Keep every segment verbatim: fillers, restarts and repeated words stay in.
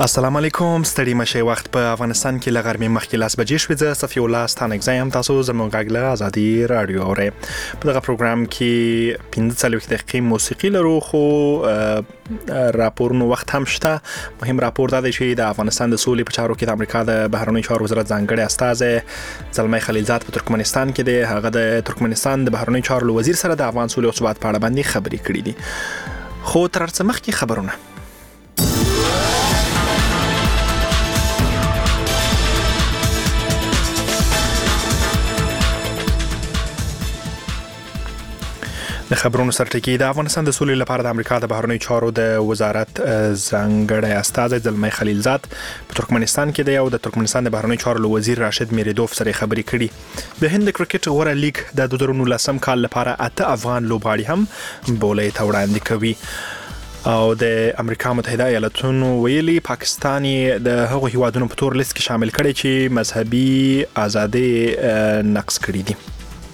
السلام علیکم ستړي مشه وخت په افغانستان کې لغرمې مخکې لاس بجې شوې زه صفي الله ستانک زایم تاسو زموږ غږ ازادي رادیو اورئ په دغه پروګرام کې پنځه څلوېښت دقیقې موسیقي لرو خو راپورونو وخت هم شته. مهم راپور دا دی چې د افغانستان د سولې په چارو کې د امریکا د بهرنیو چارو وزارت ځانګړی استازی زلمی خلیلزاد په ترکمنستان کې دی. هغه د ترکمنستان د بهرنیو چارو وزیر سره د افغان سولې او ثبات په اړه باندې خبرې کړې دي. خو تر څه مخکې خبرونه د خبرونو سرټکی. د افغانستان د سولې لپاره د امریکا د بهرنیو چارو د وزارت ځانګړی استازی زلمی خلیلزاد په ترکمنستان کې دی او د ترکمنستان د بهرنیو چارو وزیر راشد میریدوف سره خبرې کړي. د هند کرکټ غوره لیگ د دوه زره نولسم کال لپاره اته افغان لوبغاړي هم بولې ته وړاندې کوي او د امریکا متحده ایالاتونو ویلي پاکستان د هغو هیوادونو په تور لیست کې شامل کړي چې مذهبي ازادي نقض کړي دي.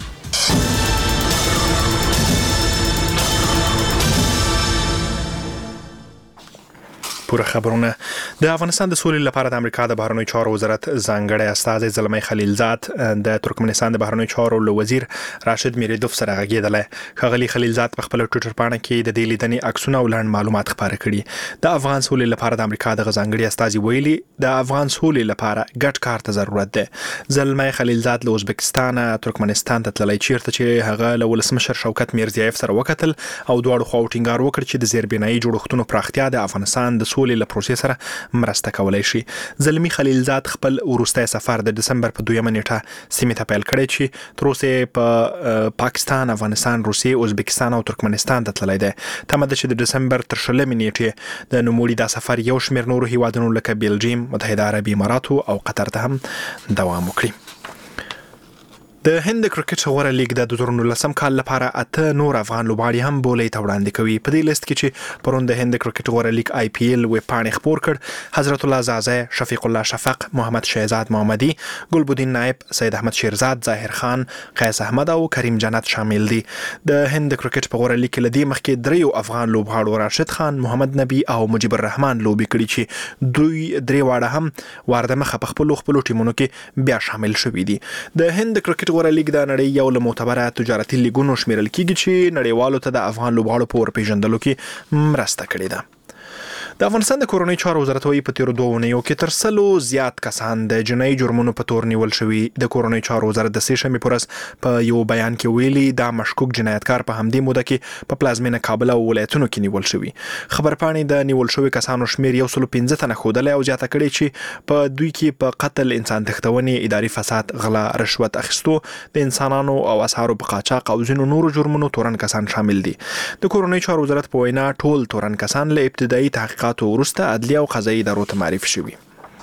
پوره خبرونه. د افغانستان د سولې لپاره د امریکا د بهرنیو چارو وزارت ځانګړی استازی زلمی خلیلزاد د ترکمنستان د بهرنیو چارو وزیر راشد میریدوف سره غږیدلی. ښاغلي خلیلزاد په خپل ټویټر پاڼه کې د دې لیدنې عکسونه او لنډ معلومات خپاره کړي. د افغان سولې لپاره د امریکا د ځانګړي استازي ویلي د افغان سولې لپاره ګډ کار ته ضرورت دی. زلمی خلیلزاد له ازبکستان ترکمنستان ته تللی چیرته چې هغه له ولسمشر شوکت میرزیایف سره وکتل او دواړو خواو ټینګار وکړ چې د زیربنایي جوړښتونو پراختیا د افغانستان د سولې له پروسې سره مرسته کولای شي. زلمی خلیلزاد خپل وروستی سفر د دسمبر په دویمه نیټه سیمې ته پیل کړی چې تر اوسه په پاکستان، افغانستان، روسیې، ازبکستان او ترکمنستان ته تللی دی. تمه ده چې د دسمبر تر شلمې نیټې د نوموړي دا سفر یو شمېر نورو هیوادونو لکه بلجیم، متحده عربي اماراتو او قطر ته هم دوام وکړي. د هند کرکټ غوره لیگ د دوه زره نولسم کال لپاره اته نور افغان لوبغاړي هم بولې ته وړاندې کوي. په دې لیست کې چې پرون د هند کرکټ غوره لیگ آی پی ایل ویب پاڼې خپور کړ، حضرت الله زازی، شفیق الله شفق، محمد شهزاد محمدي، ګلبدین نایب، سید احمد شیرزاد، ظاهر خان، قیس احمد او کریم جنت شامل دي. د هند کرکټ په غوره لیگ کې لدی مخکې دریو افغان لوبغاړو راشد خان، محمد نبی او مجيب الرحمن لوبي کړي چې دوی درې واړه هم وارده مخه په خپل خپل ټیمونو کې بیا شامل شوي دي. د هند کرکټ غوره لیگ د نړۍ یو له معتبره تجارتي لیګونو شمیرل کیږي چې نړیوالو ته د افغان لوبغاړو په ورپېژندلو کې مرسته کړې ده. د افغانستان د کورنۍ چارو وزارت وايي په تیرو دوه اونیو کې تر سلو زیات کسان د جنایي جرمونو په تور نیول شوي. د کورنۍ چارو وزارت د سې شنبې په ورځ په یو بیان کې ویلي دا مشکوک جنایتکار په همدې موده کې په پلازمینه کابل او ولایتونو کې نیول شوي. خبرپاڼې د نیول شوي کسانو شمیر یو سل پنځه تنه ښودلی او زیاته کړې چې په دوی کې په قتل، انسان تښتونې، اداري فساد، غلا، رشوت اخیستو، د انسانانو او اسعارو په قاچاق او ځینو نورو جرمونو تورن کسان شامل دي. د کورنۍ چارو وزارت په وینا ټول تورن کسان له ابتدایي تحقیقات وروسته عدلیه او قضایي ادارو ته معرفي شوي.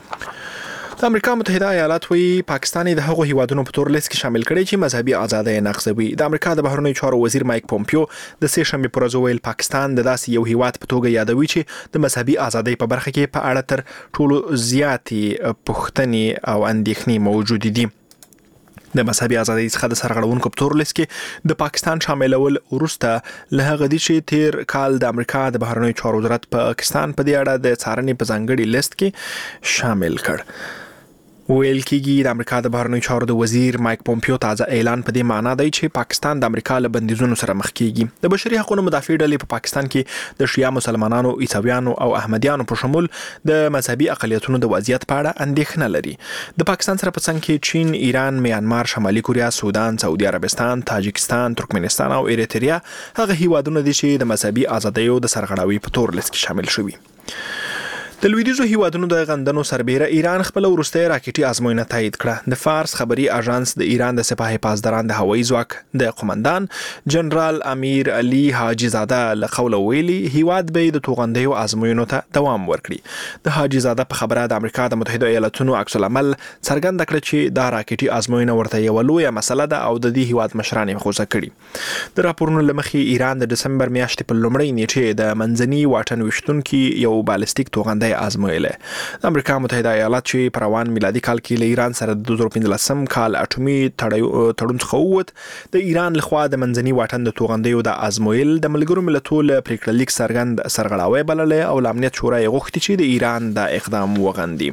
د امریکا متحده ایالات وایي پاکستان د هغو هیوادونو په تور لیست کې شامل کړي چې مذهبي ازادي نقضوي. د امریکا د بهرنیو چارو وزیر مایک پومپیو د سې شنبې په ورځ ویل پاکستان د داسې یو هیواد په توګه یادوي چې د مذهبي ازادي په برخه کې په اړه تر ټولو زیاتې پوښتنې او اندېښنې موجود دي. د مذهبي ازادۍ څخه د سرغړونکو په تور لیست کې د پاکستان شاملول وروسته له هغه دي چې تیر کال د امریکا د بهرنیو چارو وزارت پاکستان په دې اړه د څارنې په ځانګړي لیست کې شامل کړ. ویل کېږي د امریکا د بهرنیو چارو د وزیر مایک پومپیو تازه اعلان په دې معنا دی چې پاکستان د امریکا له بندیزونو سره مخ کېږي. د بشري حقوقو مدافع ډلې په پاکستان کې د شیعه مسلمانانو، عیسویانو او احمدیانو په شمول د مذهبي اقلیتونو د وضعیت په اړه اندېښنه لري. د پاکستان سره په څنګ کې چین، ایران، میانمار، شمالي کوریا، سودان، سعودي عربستان، تاجکستان، ترکمنستان او ایریتریا هغه هیوادونه دي چې د مذهبي ازادیو د سرغړاوي په تور لیست کې شامل شوي. د لویدیځو هیوادونو د غندنو سربیره ایران خپل وروستۍ راکټي ازموینه تایید کړه. د فارس خبري اژانس د ایران د سپاه پاسداران د هوایي ځواک د قومندان جنرال امیر علي حاجي زاده له قوله ویلي هیواد به د توغندیو ازموینو ته دوام ورکړي. د حاجي زاده په خبره د امریکا د متحده ایالاتونو عکس العمل څرګند کړ چې دا راکټي ازموینه ورته یو لویه مسله ده او د دې هیواد مشران یې خوځه کړي. د راپورونو لمخې ایران د دسمبر میاشتې په لومړۍ نیټه د منځني واټن وشتونکي یو بالستیک توغندی ژوندۍ آزمویلې. د امریکا متحده ایالات چې په روان میلادي کال کې له ایران سره د دوه زره پنځلسم کال اټومي تړون څخه ووت، د ایران لخوا د منځني واټن د توغندیو د آزمویل د ملګرو ملتونو پریکړه لیک څرګند سرغړاوی بللې او د امنیت شورا یې غوښتي چې د ایران د اقدام وغندي.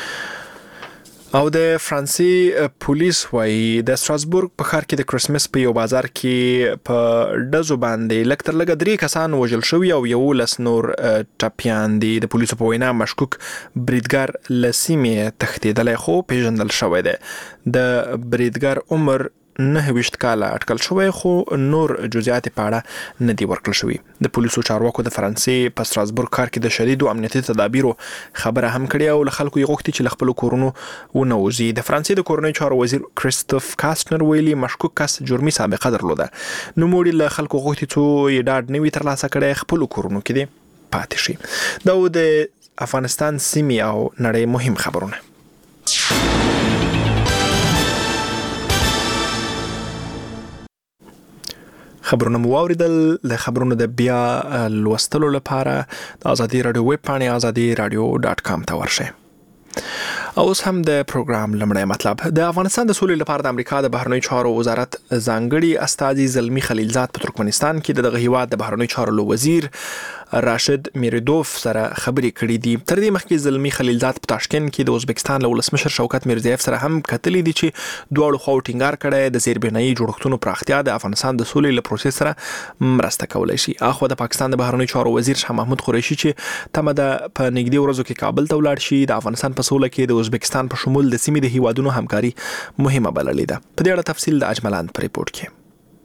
او د فرانسې پولیس وایي د ستراسبورګ په ښار کې د کرسمس په یو بازار کې په ډزو باندې لږ تر لږه درې کسان وژل شوي او یولس نور ټپیان دي. د پولیسو په وینا مشکوک بریدګر له سیمې تښتېدلی خو پیژندل شوی دی. د بریدګر عمر نه ویشت کاله اټکل شوی خو نور جزئیات په اړه نه دي ورکړل شوي. د پولیسو چارواکو د فرانسې په ستراسبورګ ښار کې د شدیدو امنیتي تدابیرو خبره هم کړې او له خلکو یې غوښتي چې له خپلو کورونو ونه وځي. د فرانسې د کورنیو چارو وزیر کریستوف کاستنر ویلي مشکوک کس جرمي سابقه درلوده. نوموړي له خلکو غوښتي څو یې ډاډ نه وي ترلاسه کړی خپلو کورونو کې دې پاتې شي. دا د افغانستان سیمې او نړۍ مهم خبرونه. خبرونه مو واوریدل. د خبرونو د بیا لوستلو لپاره د ازادي رادیو ویب پاڼې ازادي رادیو ډاټ کام ته ورشئ. اوس هم د پروګرام لمړی مطلب. د افغانستان د سولې لپاره د امریکا د بهرنیو چارو وزارت ځانګړي استازي زلمی خلیلزاد په ترکمنستان کې د دغه هیواد د بهرنیو چارو وزیر راشد میردوف سره خبرې کړې دي. تر دې مخکې زلمی خلیلزاد په تاشکند کې د ازبکستان له ولسمشر شوکت میرزیف سره هم کتلې دي چې دواړو خواو ټینګار کړی د زیربنایي جوړښتونو پراختیا د افغانستان د سولې له پروسې سره مرسته کولای شي. اخو د پاکستان د بهرنیو چارو وزیر شاه محمود قریشي چې تمه ده په نږدې ورځو کې کابل ته ولاړ شي د افغانستان په سوله کې د ازبکستان په شمول د سیمې د هیوادونو همکاري مهمه بللې ده. په دې اړه تفصیل د اجملان په ریپورت کې.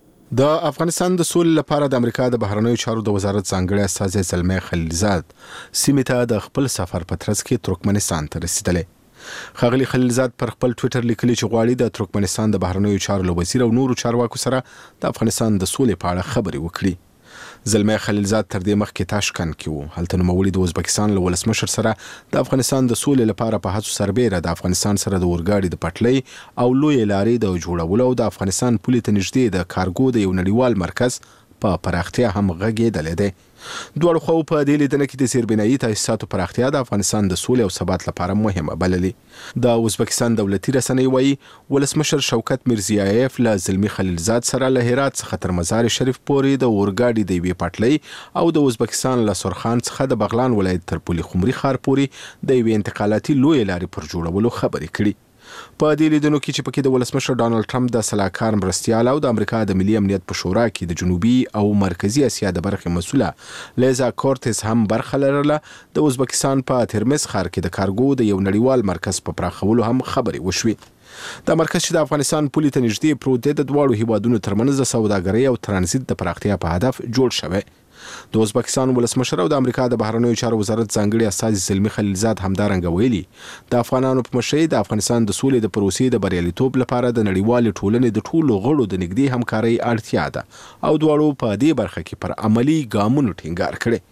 د افغانستان د سولې لپاره د امریکا د بهرنیو چارو د وزارت ځانګړي استازي زلمی خلیلزاد سیمې ته د خپل سفر په ترڅ کې ترکمنستان ته رسیدلې. ښاغلي خلیلزاد پر خپل ټویټر لیکلي چې غواړي د ترکمنستان د بهرنیو چارو له وزیر او نورو چارواکو سره د افغانستان د سولې په اړه خبرې وکړي. زلمی خلیلزاد تر دې مخکې تاشکند کې وو. هلته نوموړي د ازبکستان له ولسمشر سره د افغانستان د سولې لپاره په هڅو سربیره د افغانستان سره د اورګاډي د پټلۍ او لوی لارې د جوړولو او د افغانستان پولې ته نږدې د کارګو د یو نړیوال مرکز په پراختیا هم غږېدلې ده. دواړو خواو په دې لیدنه کې د زیربنایي تاسیساتو پراختیا د افغانستان د سولې او ثبات لپاره مهمه بللې. د ازبکستان دولتي رسنۍ وایي ولسمشر شوکت میرزیایف له زلمی خلیلزاد سره له هرات څخه تر مزار شریف پورې د اورګاډي د یوې پټلۍ او د ازبکستان له سرخان څخه د بغلان ولایت تر پولي خمري ښار پورې د یوې انتقالاتي لوی لارې پر جوړولو خبرې کړي. په دې لیدنو کې چې پکې د ولسمشر ډانلډ ټرمپ د سلاکار مرستیال او د امریکا د ملي امنیت په شورا کې د جنوبي او مرکزی اسیا د برخې مسوله لیزا کورتس هم برخه لرله. د ازبکستان په ترمز ښار کې د کارګو د یو نړیوال مرکز په پراخولو هم خبرې وشوې. دا مرکز چې د افغانستان پولې ته نږدې پروت دی د دواړو هیوادونو ترمنځ د سوداګرۍ او ترانزیت د پراختیا په هدف جوړ شوی. د ازبکستان ولسمشر او د امریکا د بهرنیو چارو وزارت ځانګړي استازي زلمی خلیلزاد همدارنګه ویلي د افغانانو په مشرۍ د افغانستان د سولې د پروسې د بریالیتوب لپاره د نړیوالې ټولنې د ټولو غړو د نږدې همکارۍ اړتیا ده او دواړو په دې برخه کې پر عملی ګامونو ټینګار کړی.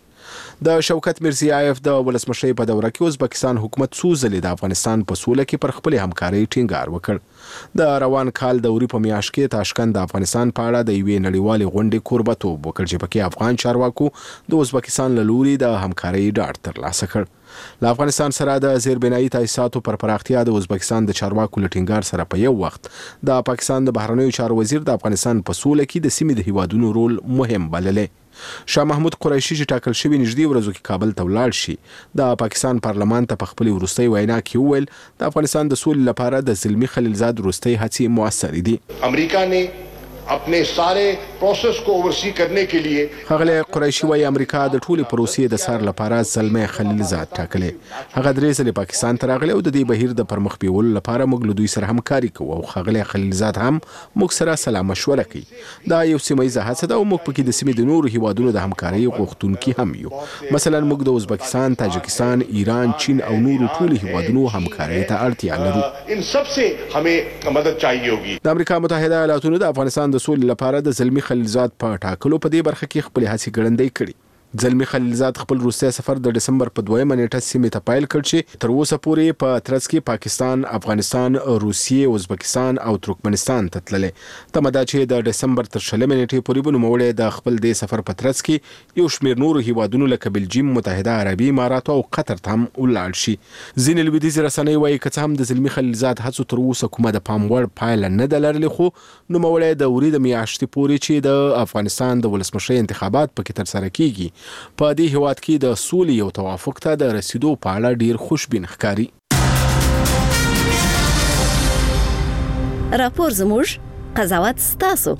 د شوکت میرزیایف د ولسمشۍ په دوره کې ازبکستان حکومت څو ځلې د افغانستان په سوله کې پر خپل همکارۍ ټینګار وکړ. د روان کال د اوري په میاشت کې تاشکند د افغانستان په اړه د یوې نړیوالې غونډې کوربتوب وکړ چې پکې افغان چارواکو د ازبکستان له لوري د همکارۍ ډاډ ترلاسه کړ. له افغانستان سره د زیربنایي تاسیساتو پر پراختیا د ازبکستان د چارواکو له ټینګار سره په یو وخت د پاکستان د بهرنیو چارو وزیر د افغانستان په سوله کې د سیمې د هیوادونو رول مهم بللې. شاه محمود قریشي چې ټاکل شوی نږدې ورځو کې کابل ته ولاړ شي د پاکستان پارلمان ته په خپل وروستۍ وینا کې وویل د افغانستان د سولې لپاره د زلمی خلیلزاد وروستۍ هڅې موثرې دي. امریکا نے अपने सारे प्रोसेस को ओवरसी करने के लिए ښاغلی قریشي وايي امریکا د ټولې پروسې د سر لپاره زلمی خلیلزاد ټاکلې. هغه درې ځلې پاکستان ته راغلی او د دې بهیر د پرمخ بیولو لپاره موږ له دوی سره همکاري کوو او ښاغلی خلیلزاد هم موږ سره سلا مشوره کوي. دا یو سیمه ییزه هڅه ده او موږ پکې د سیمې د نورو هیوادونو د همکارۍ غوښتونکي هم یو. مثلا موږ د ازبکستان، تاجکستان، ایران، چین او نورو ټولو هیوادونو همکارۍ ته اړتیا لرو. ان سب سے हमें مدد चाहिए होगी. د امریکا متحده ایالاتونو د افغانستان د سولې لپاره د زلمی خلیلزاد په ټاکلو په دې برخه کې خپل هڅې ګړندۍ کړي. زلمی خلیلزاد خپل روسي سفر د دسمبر په دویمه نیټه سیمې ته پیل کړ چې تر اوسه پورې په ترڅ کې پاکستان، افغانستان، روسیې، ازبکستان او ترکمنستان ته تللې. تمه ده چې د دسمبر تر شلمې نیټې پورې به نوموړی د خپل دې سفر په ترڅ کې یو شمېر نورو هیوادونو لکه بلجیم، متحده عربي امارات او قطر ته هم ولاړ شي. ځینې لویدیځې رسنۍ وایي که څه هم د زلمی خلیلزاد هڅو تر اوسه کومه د پام وړ پایله نه ده لرلې، خو نوموړی د وري د میاشتې پورې چې د افغانستان د ولسمشرۍ انتخابات پکې ترسره کیږي په دې هیواد کې د سولې یو توافق ته د رسیدو په اړه ډیر خوشبین ښکاري. راپور زموږ، قضاوت ستاسو.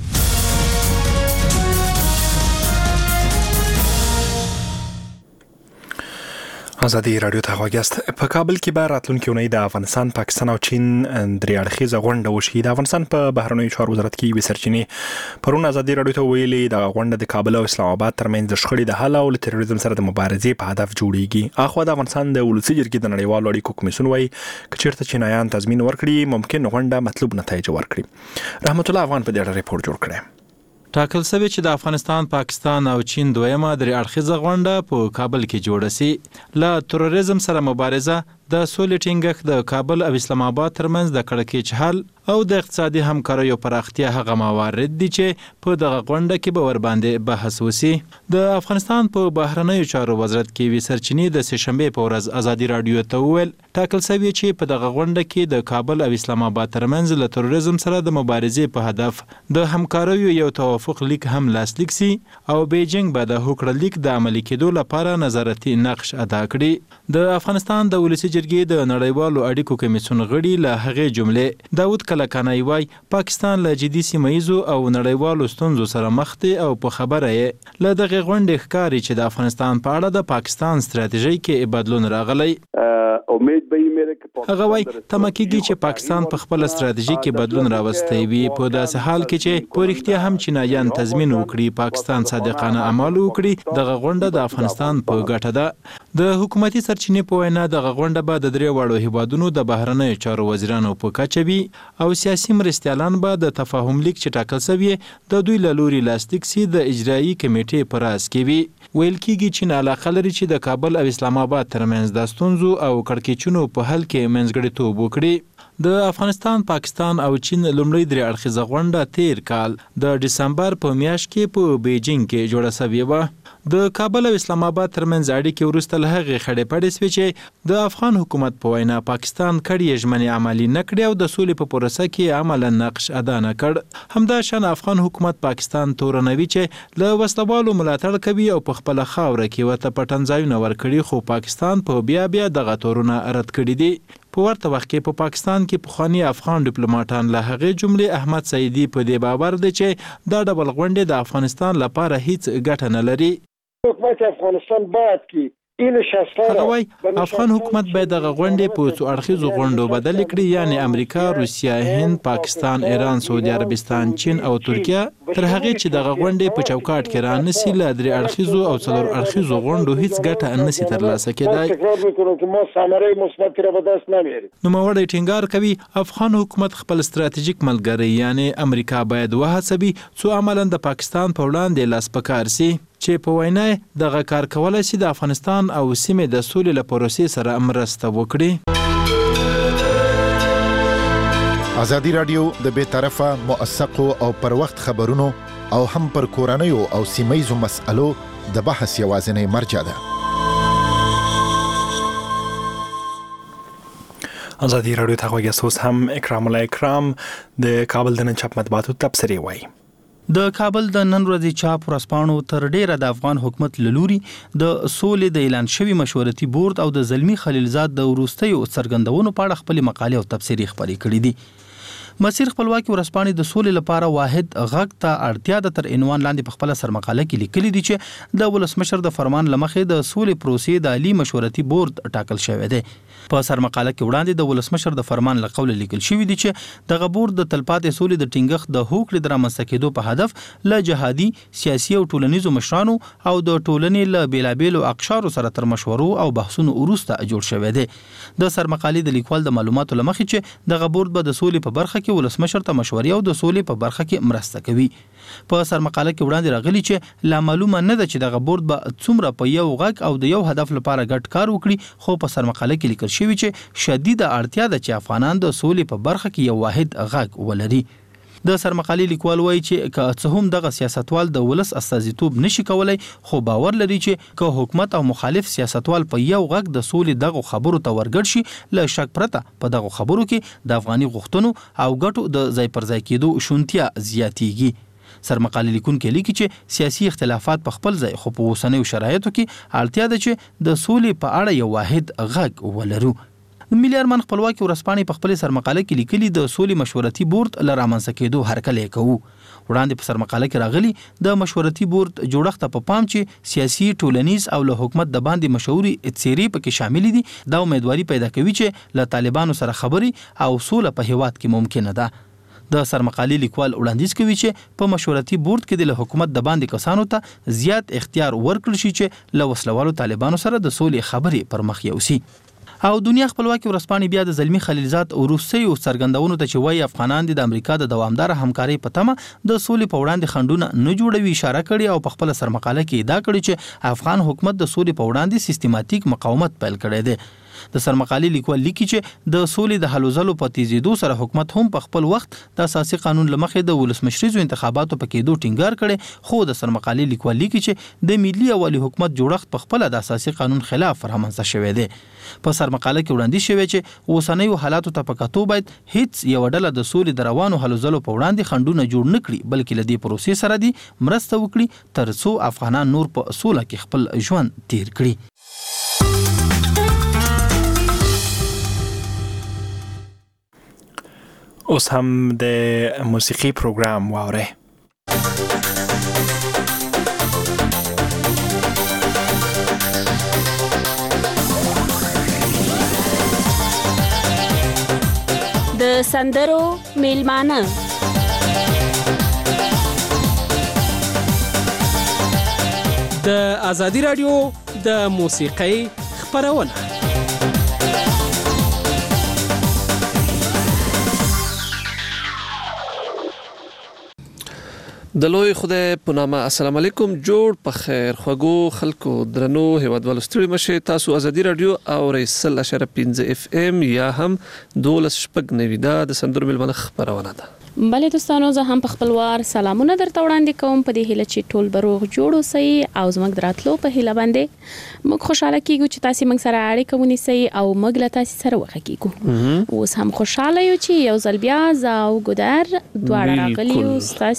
ازادي رادیو ته غواګست. په کابل کې به راتلونکي اونۍ د افغانستان، پاکستان او چین درې اړخیزه غونډه وشي. د افغانستان په بهرنیو چارو وزارت کې یوې سرچینې پرون ازادي رادیو ته ویلي د غونډه د کابل او اسلام آباد ترمنځ د شخړې د حل او له تروریزم سره د مبارزې په هدف جوړیږي. اخو د افغانستان د ولسي جرګې د نړیوالو اړیکو کمیسیون وایي چې چیرته چینایان تضمین ورکړي ممکن غونډه مطلوب نتایج ورکړي. رحمت الله افغان په دې اړه ریپورت جوړ کړی. ټاکل شوی چې د افغانستان، پاکستان او چین دویمه درې اړخیزه غونډه په کابل کې جوړه شي. له تروریزم سره مبارزه، د سولې ټینګښت، د کابل او اسلام آباد ترمنځ د کړکېچ حل او د اقتصادي همکاریو پراختیا هغه موارد دي چې په دغه غونډه کې به ورباندې بحث وشي. د افغانستان په بهرنیو چارو وزارت کې وی سرچینې د سه شنبې په ورځ ازادي رادیو ته وویل ټاکل شوی چې په دغه غونډه کې د کابل او اسلام آباد ترمنځ له تروریزم سره د مبارزې په هدف د همکاریو یو توافق لیک هم لاسلیک سي او بیجینګ به د هوکړه لیک د عملي کېدو لپاره نظارتي نقش ادا کړي. د افغانستان د ولسي جرګې د نړیوالو اړیکو کمیسیون غړي له هغې جملې داود کلکانای وای پاکستان له جدي سیمه‌ییزو او نړیوالو ستونزو سره مخ دی او په خبره یې له دغه غونډې ښکاري چې د افغانستان په اړه د پاکستان ستراتیژۍ کې بدلون راغلی. امید به یې هغه وای تمه کېږي چې پاکستان په خپل ستراتیژي کې بدلون راوستی وي په داسې حال کې چې په رښتیا هم چینایان تضمین وکړي پاکستان صادقانه عمل وکړي. دغه غونډه د افغانستان په ګټه ده. د حکومتي سرچینې په وینا دغه غونډه به د درې واړو هیوادونو د بهرنیو چارو وزیرانو په کچه وي او سیاسي مرستیالان به د تفاهم لیک چې ټاکل شوی د دوی له لوري لاسلیک سي د اجرایي کمیټې په راس کې وي. ویل کېږي چې علاقه لري چې د کابل او اسلام آباد ترمنځ د ستونزو او کړکېچونو په حل کې منځګړیتوب وکړي. د افغانستان، پاکستان او چین لومړی درې اړخیزه غونډه تیر کال د دسمبر په میاشت کې په بیجینګ کې جوړه شوې وه. د کابل او اسلام آباد ترمنځ اړیکې وروسته له هغې خړې پړې شوې چې د افغان حکومت په وینا پاکستان کړې ژمنې عملي نه کړې او د سولې په پروسه کې عملا نقش ادا نه کړ. همداشان افغان حکومت پاکستان تورنوي چې له وسلوالو ملاتړ کوي او په خپله خاوره کې ورته پټنځایونه ورکړي، خو پاکستان په بیا بیا دغه تورونه رد کړي دي. په ورته وخت کې په پاکستان کې پخواني افغان ډیپلوماټان له هغې جملې احمد سعیدي په دې باور دی چې دا ډول غونډې د افغانستان لپاره هیڅ ګټه نه لري. حکومت افغانستان باید که هغه وای افغان حکومت باید دغه غونډې په څو اړخیزو غونډو بدل کړي، یعنی امریکا، روسیه، هند، پاکستان، ایران، سعودي عربستان، چین او ترکیه تر هغه چې دغه غونډې په چوکاټ کې رانسي له درې اړخیزو او څلور اړخیزو غونډو هیڅ ګټه نشي ترلاسه کېدای. نوموړی ټینګار کوي افغان حکومت خپل ستراتیژیک ملګری یعنی امریکا باید وهڅوي څو عملاً د پاکستان په وړاندې لاس په کار سي چې په وینا دغه کار کولای شي د افغانستان او سیمې د سولې له پروسې سره مرسته وکړي. ازادي رادیو د بې طرفه، موثقو او پر وخت خبرونو او هم پر کورنیو او سیمه‌ییزو مسألو د بحث یوازینی مرجع ده. ازادي رادیو ته غوږی اوس هم اکرام الله اکرام د کابل د نن چاپ مطبوعاتو تبصرې وایي. د کابل د نن ورځې چاپ ورځپاڼو تر ډیره د افغان حکومت لوري د سولې د اعلان شوی مشورتي بورډ او د زلمی خلیلزاد د وروستیو څرګندونو په اړه خپل مقالې او تبصرې خپرې کړې دي. مسیر خپلواکي ورځپاڼې د سولې لپاره واحد غږ ته اړتیا ده تر عنوان لاندې په خپل سرمقاله کې لیکلي دي چې د ولسمشر د فرمان لمخې د سولې پروسې د عالی مشورتي بورډ ټاکل شوی دی. په سرمقاله کې وړاندې د ولسمشر د فرمان له قوله لیکل شوی دی چې دغه بورډ د تلپاتې سولې د ټینګښت د هوکړې د رامنځته کېدو په هدف له جهادي، سیاسي او ټولنیزو مشرانو او د ټولنې له بیلابیلو اقشارو سره تر مشورو او بحثونو وروسته جوړ شوی دی. د سرمقالې د لیکوال د معلوماتو له مخې چې دغه بورډ به د سولې په برخه کې کې ولسمشر ته مشورې او د سولې په برخه کې مرسته کوي. په سرمقاله کې وړاندې راغلي چې لا معلومه نه ده چې دغه بورډ به څومره په یو غږ او د یو هدف لپاره ګډ کار وکړي، خو په سرمقاله کې لیکل شوی چې شدیده اړتیا ده چې افغانان د سولې په برخه کې یو واحد غږ ولري. د سرمقالي لیکوال وایي چې که څه هم دغه سیاستوال د ولس استازیتوب نشي کولای، خو باور لري چې که حکومت او مخالف سیاستوال په یو غږ د سولې دغه خبرو ته ورګډ شي، له شک پرته په دغه خبرو کې د افغاني غوښتنو او ګټو د ځای پر ځای کېدو شونتیا زیاتیږي. سرمقالي لیکونکي لیکي چې سیاسي اختلافات په خپل ځای، خو په اوسنیو شرایطو کې اړتیا ده چې د سولې په اړه یو واحد غږ ولرو. ملي ارمان خپلواکي ورځپاڼې په خپل سرمقاله کې لیکلي د سولې مشورتي بورډ ل رامنځته کېدو هرکلی کوو. وړاندې په سرمقاله کې راغلي د مشورتي بورډ جوړښت په پام چې سیاسي، ټولنیز او له حکومت د باندې مشوري څیرې پکې شامل دي، دا امیدواري پیدا کوي چې له طالبانو سره خبرې او سوله په هیواد کې ممکنه ده. د سرمقالي لیکوال وړاندیز کوي چې په مشورتي بورډ کې د حکومت د باندې کسانو ته زیات اختیار ورکړل شي چې له وسلوالو طالبانو سره د سولې خبرې پر مخ یوسي. او دنیا خپلواکي ورځپاڼې بیا د زلمی خلیلزاد وروستیو څرګندونو ته چې وایي افغانان د امریکا د دوامدار همکارۍ په تمه د سولې په وړاندې خنډونه نه جوړوي اشاره کړې او په خپل سرمقاله کې ادعا کړې چې افغان حکومت د سولې په وړاندې سیستماتیک مقاومت پیل کړی دی. د سرمقالي لیکوال لیکي چې د سولې د هلو ځلو په تیزیدو سره حکومت هم په خپل وخت د اساسي قانون لمخې د ولسمشریزو انتخاباتو په کېدو ټینګار کړي، خو د سرمقالي لیکوال لیکي چې د ملي او والي حکومت جوړښت په خپل د اساسي قانون خلاف رامنځته شوی دی. په سرمقاله کې وړاندې شوی چې اوسنیو حالاتو ته په کتو باید هیڅ یو ډله د سولې د روانو هلو ځلو په وړاندې خنډونه جوړ نه کړي، بلکې له دې پروسې سره دي مرسته وکړي تر څو افغانان نور په سوله کې خپل ژوند تیر کړي. اوس هم د موسیقي پروګرام واورئ. د سندرو میلمانه د آزادی رادیو د موسیقۍ خپرونه. د لوی خدای په نامه السلام علیکم، جوړ په خیر خوږو خلکو درنو هیوادوالو ستړي مشه. تاسو آزادی رادیو او رسل اشاره پنځه اف ام یا هم دولس شپږ نوي دا د سندرو میلمانه خبرونه ده. بله دوستانو، زه هم په خپلوار سلامونه درته وړاندې کوم په دې هیله چې ټول بروغ جوړ اوسئ او زموږ د راتلو په هیله باندې موږ خوشاله کیږو چې تاسو موږ سره اړیکه ونیسئ او موږ له تاسو سره وغږیږو. اوس هم خوشاله یو چې یو ځل بیا زه او ګودر دواړه راغلي یو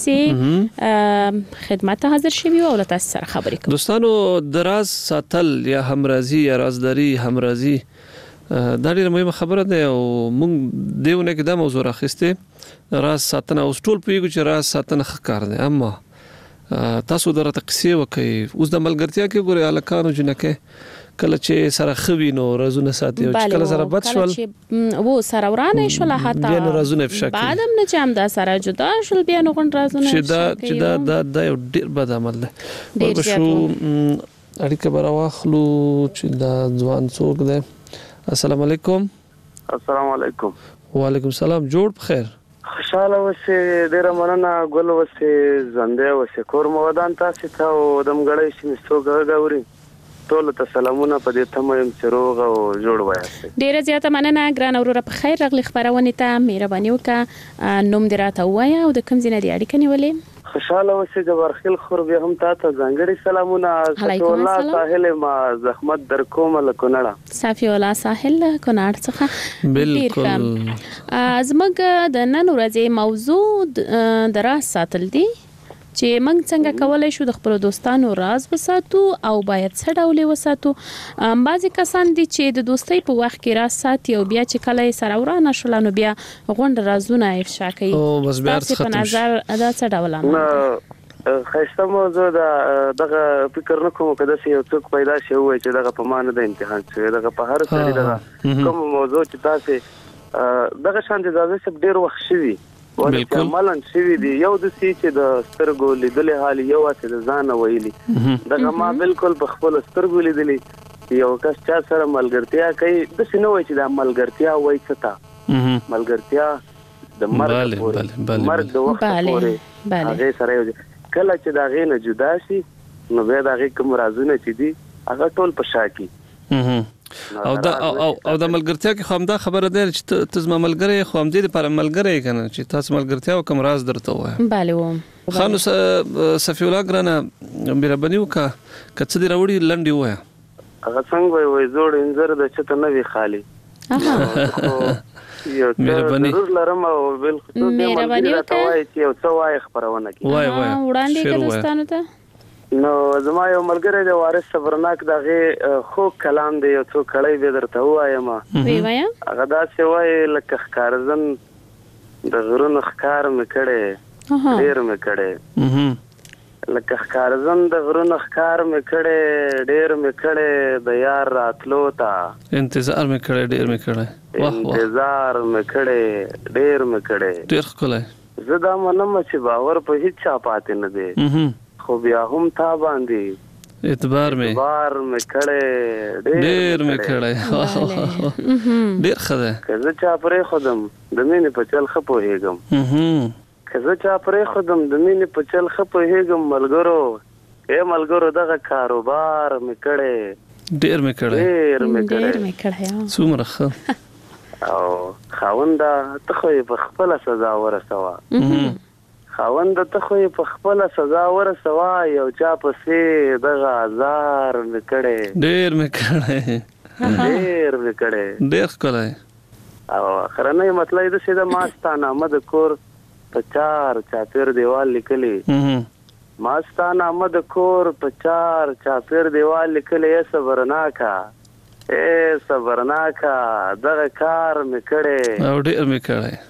تاسو خدمت ته حاضر شوي او له تاسو سره خبرې کوو. دوستانو، د راز ساتل یا همرازي یا رازداري همرازي دا ډیره مهمه خبره ده او موږ دیونه کې دا موضوع راخسته راز ساتنه. اوس ټول پیږو چې راز ساتنه ښه کار دی، اما تاسو درته قصې وکړئ. اوس د ملګرتیا کې ګورئ الکانو جنکه کله چې سره خوي نو رازونه ساتي او کله سره بد شول وو سره ورانه شول حتی بیا رازونه افشا کوي. بعدم نه چې هم دا سره جدا شول بیا نو غون رازونه چې دا چې دا دا د یو ډیر بد عمل دی. ورته شو اړیکه براواخلو چې دا ځوان څوک دی. السلام علیکم. السلام علیکم. وعلیکم السلام. جوړ بخیر. خوشاله اوسې، ډیره مننه. ګل اوسې، زنده اوسې، کور مو ودان تاسو ته او دمګړی شي مستوګه غوري. ټول ته سلامونه په دې ته مې چې روغ او جوړ وایاست. ډیره زیاته مننه ګران اورور، په خیر راغلی خبرونه ته مهرباني وکړه. نوم دې راته وایا او د کوم ځای نه دی اړیکه نیولې؟ خوشاله اوسې جبارخیل خور بیا هم تاسو ځانګړي سلامونه. صفی الله ساحل ما زحمت در کوم له کونړه. صفی الله ساحل کونړ څخه. بالکل. زموږ د نن ورځې موضوع د راز ساتل دی چې موږ څنګه کولای شو د خپل دوستانو راز وساتو او باید څه ډول وساتو. بعضی کسان دي چې د دوستۍ په وخت کې راز ساتي او بیا چې کله سره ورانه شول نو بیا غونډ رازونه افشا کوي. او بس بیا ختم په نظر ادا څه ډول نه خیسته موضوع دا دغه فکر نه کوم کده چې یو څوک پیدا شي وای چې دغه په مان د امتحان شي دغه په هر څه دغه کوم موضوع چې تاسو دغه شان د ځای سب ډیر وخت شي بالکل مالن شوی دی. یو د سی چې د سترګو لیدلې حال یو څه د ځان ویلي دغه ما بالکل په خپل سترګو لیدلې. یو کس چا سره ملګرتیا کوي د سينو وای چې د ملګرتیا وای څه تا ملګرتیا د مرګ پورې مرګ د وخت پورې هغه سره یو کله چې دا غینه جدا شي نو بیا دا غي کوم رازونه چې دي هغه ټول په شاکی او دا او او د ملګرتیا کې خو هم دا خبره ده چې ته زما ملګری خو هم دې لپاره ملګری کنه چې تاسو ملګرتیا او کوم راز درته وایم bale و خانو صفی الله ګرانه مهرباني وکړه کڅ دې راوړي لنډي وایا هغه څنګه وای وای زوړ انځر د چته نه وی خالی مهرباني ضرور لرم او بالخصوص دې ملګری راته وای چې یو څه وای خبرونه کی وای وای وړاندې کې دوستانو ته نو زما یو ملګری د وارث صبرناک دغه خو کلام دی یو څو کړی به درته وایم وی وایا هغه دا څه وای لکه ښکارزن د غرونو ښکار مې کړي ډیر مې کړي لکه ښکارزن د غرونو ښکار مې کړي ډیر مې کړي د یار راتلو ته انتظار مې کړي ډیر مې کړي واه واه انتظار مې کړي ډیر مې کړي ډیر ښکلی زه دا منم چې باور په هیڅ چا پاتې نه دی خو بیا هم تا باندې اعتبار مې اعتبار مې کړي ډېر مې کړي ډېر ښه ده که زه چا پرې خودم د مینې په چل ښه پوهېږم که زه چا پرې خودم د مینې په چل ښه پوهېږم ملګرو ای ملګرو دغه کاروبار مې کړی ډېر مې کړی ډېر مې ډېر مې کړی څومره ښه او خاونده ته خو یې په خپله سزا ورسوه خاوند ته خو په خپل سزا ورسوا یو چا پسې دغه هزار مې کړي ډېر مې کړي ډېر مې کړي ډېر کړي او خرنه مطلب دې چې د ماستانه مد کور په چار چاپیر دیوال لیکلي ماستانه مد کور په چار چاپیر دیوال لیکلي صبرناکا اے صبرناکا دغه کار مې کړي او ډېر مې کړي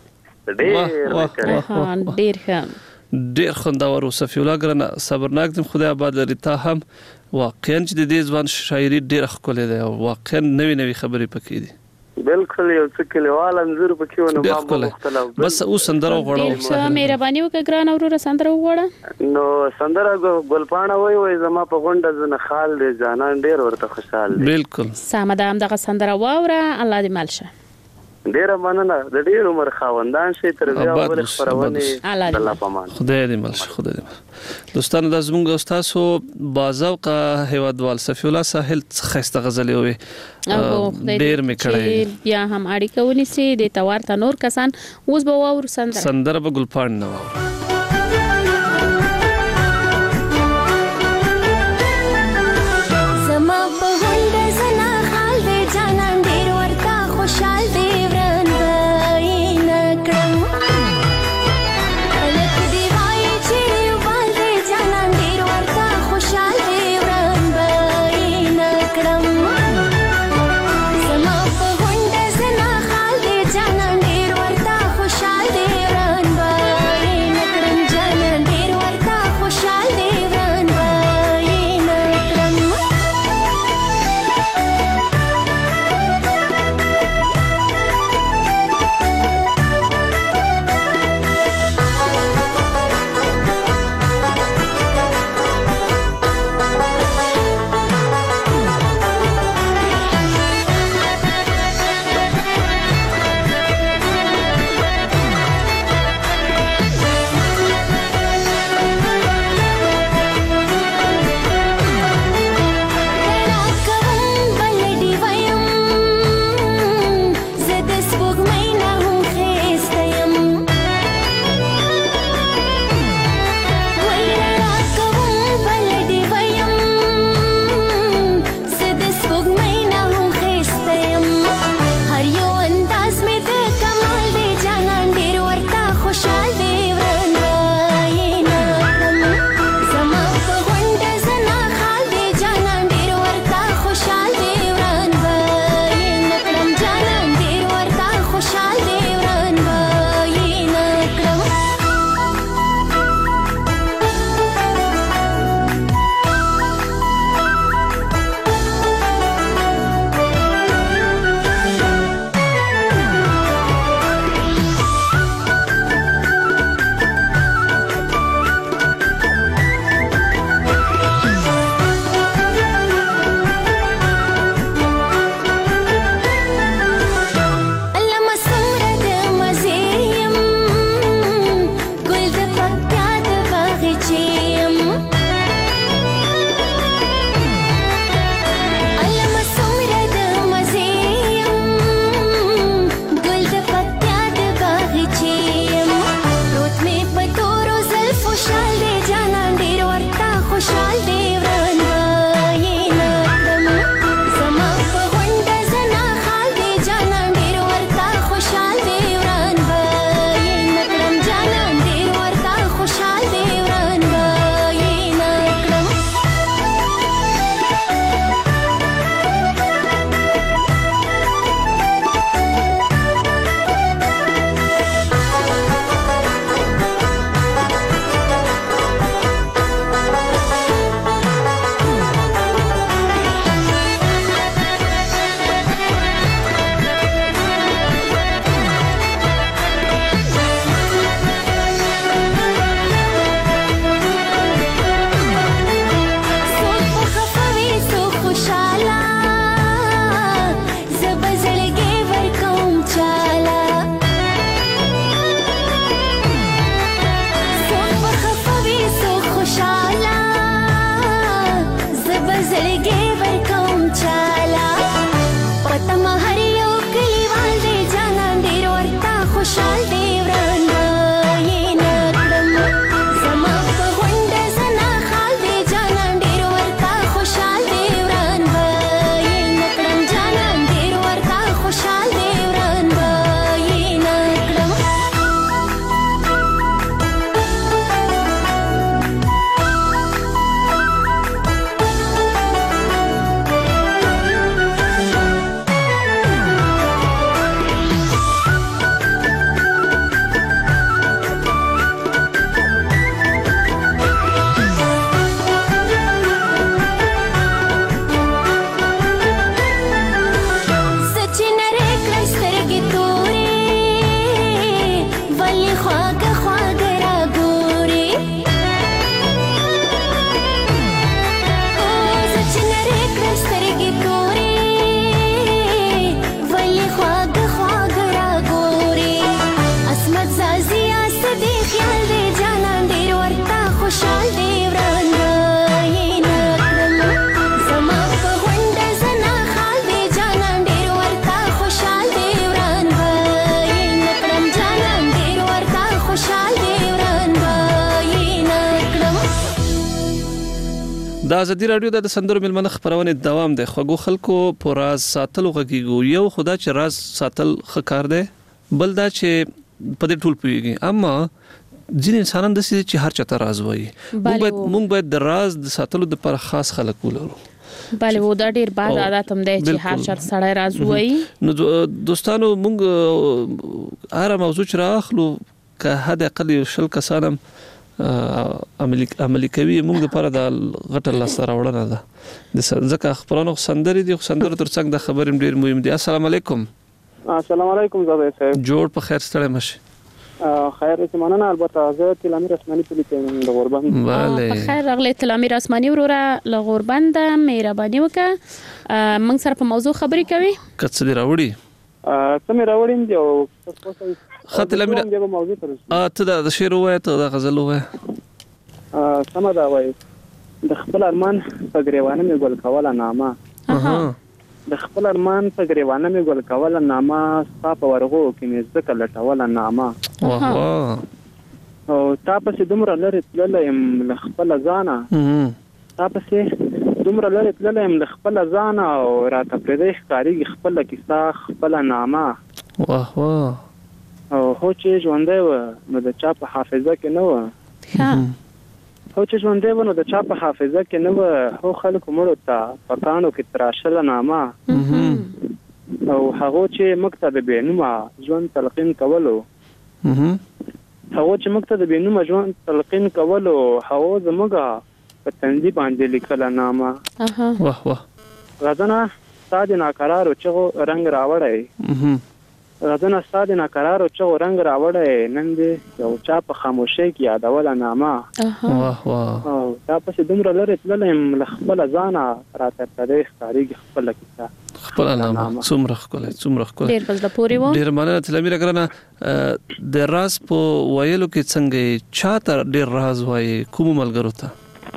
ډېر ډېر ښه ډېر خوندور او صفی الله ګرانه صبرناک دې خدای آباد لري تا هم واقعا چې د دې ځوان شاعري ډېر ښکلې ده او واقعا نوې نوې خبرې پکې دي بالکل یو څه کلیوال انځور پکې ونه ما مختلف بس اوس سندره وغواړو مهرباني وکړه ګران اورو سندره وغواړه نو سندره ګلپاڼه وای وای زما په غونډه زنه خال دې جانان ډېر ورته خوشحال دي بالکل سمه ده دغه سندره واوره الله دې مل شه ډیر مننه د ډیر عمر خاوندان شي تر بیا ول خبرونه الله پامان خدای دې مل شه خدای دې دوستانو د زمونږ استادو بازوقه هیوادوال صفی الله ساحل خسته غزل وي ډیر مې کړی بیا هم اړیکه ونیسي د توارته نور کسان اوس به واور سندره سندره به ګلپاڼ نه واور Bye. د ازادي رادیو د سندرو ملمنه خبرونه دوام ده خو خلکو پر راز ساتلو غږیږي یو خدا چې راز ساتل خکار ده بل دا چې په دې ټول پیږي اما ځین انسانان د سې چې هر چاته راز وایي موږ باید موږ باید د راز د ساتلو د پر خاص خلک ولرو بله و دا ډیر بعد عادت هم دی چې هر چاته سړی راز وایي نو دوستانو موږ هر موضوع چې راخلو که حد اقل شل کسانم عملی عملی کوي موږ لپاره د غټه لاسته راوړنه ده د ځکه خبرونو سندري دي سندرو ترڅنګ د خبرې ډیر مهم دي. السلام علیکم. السلام علیکم زاده صاحب. جوړ په خیر ستړی مشه. خیر اسمانه البته زه تلامیر اسماني پولیټ د غوربند. bale په خیر راغلی تلامیر اسماني وروره له غوربند مهرباني وکړه موږ سره په موضوع خبرې کوي کڅ دی راوړي څه مې راوړم دی او خط لامیر ا ته د شعر وای ته د غزل وای سم دا وای د خپل ارمان په غریوانه مې ګل کوله نامه اها د خپل ارمان په غریوانه مې ګل کوله نامه ستا په ورغو کې مې ځکه لټوله نامه واه واه او تا پسې دومره لرې تللی یم له خپله ځانه تا پسې دومره لرې تللی یم له خپله ځانه او راته پرېدی ښکارېږي خپله کیسه خپله نامه واه واه او هو چې ژوندی وه نو د چا په حافظه کې نه وه هو چې ژوندی وه نو د چا په حافظه کې نه وه هو خلکو مړو ته په کاڼو کې تراشله نامه او هغو چې موږ ته د بېنومه ژوند تلقین کولو هغو چې موږ ته د بېنومه ژوند تلقین کولو هغو زموږ په تندي باندې لیکله نامه واه واه غزنه ستا د ناقرارو چغو رنګ راوړی غزنه ستا د ناقرارو چغو رنګ راوړی نن دې یو چا په خاموشۍ کې یادوله نامه واه واه او تا پسې دومره لرې تللی یم له خپله ځانه راته پردی ښکارېږي خپله کیسه خپله نامه څومره ښکلی څومره ښکلی ډېر په زړه پورې و ډېر مننه تلامیر ګرانه د راز په ویلو کې څنګه چاته ډېر راز وایي کومو ملګرو ته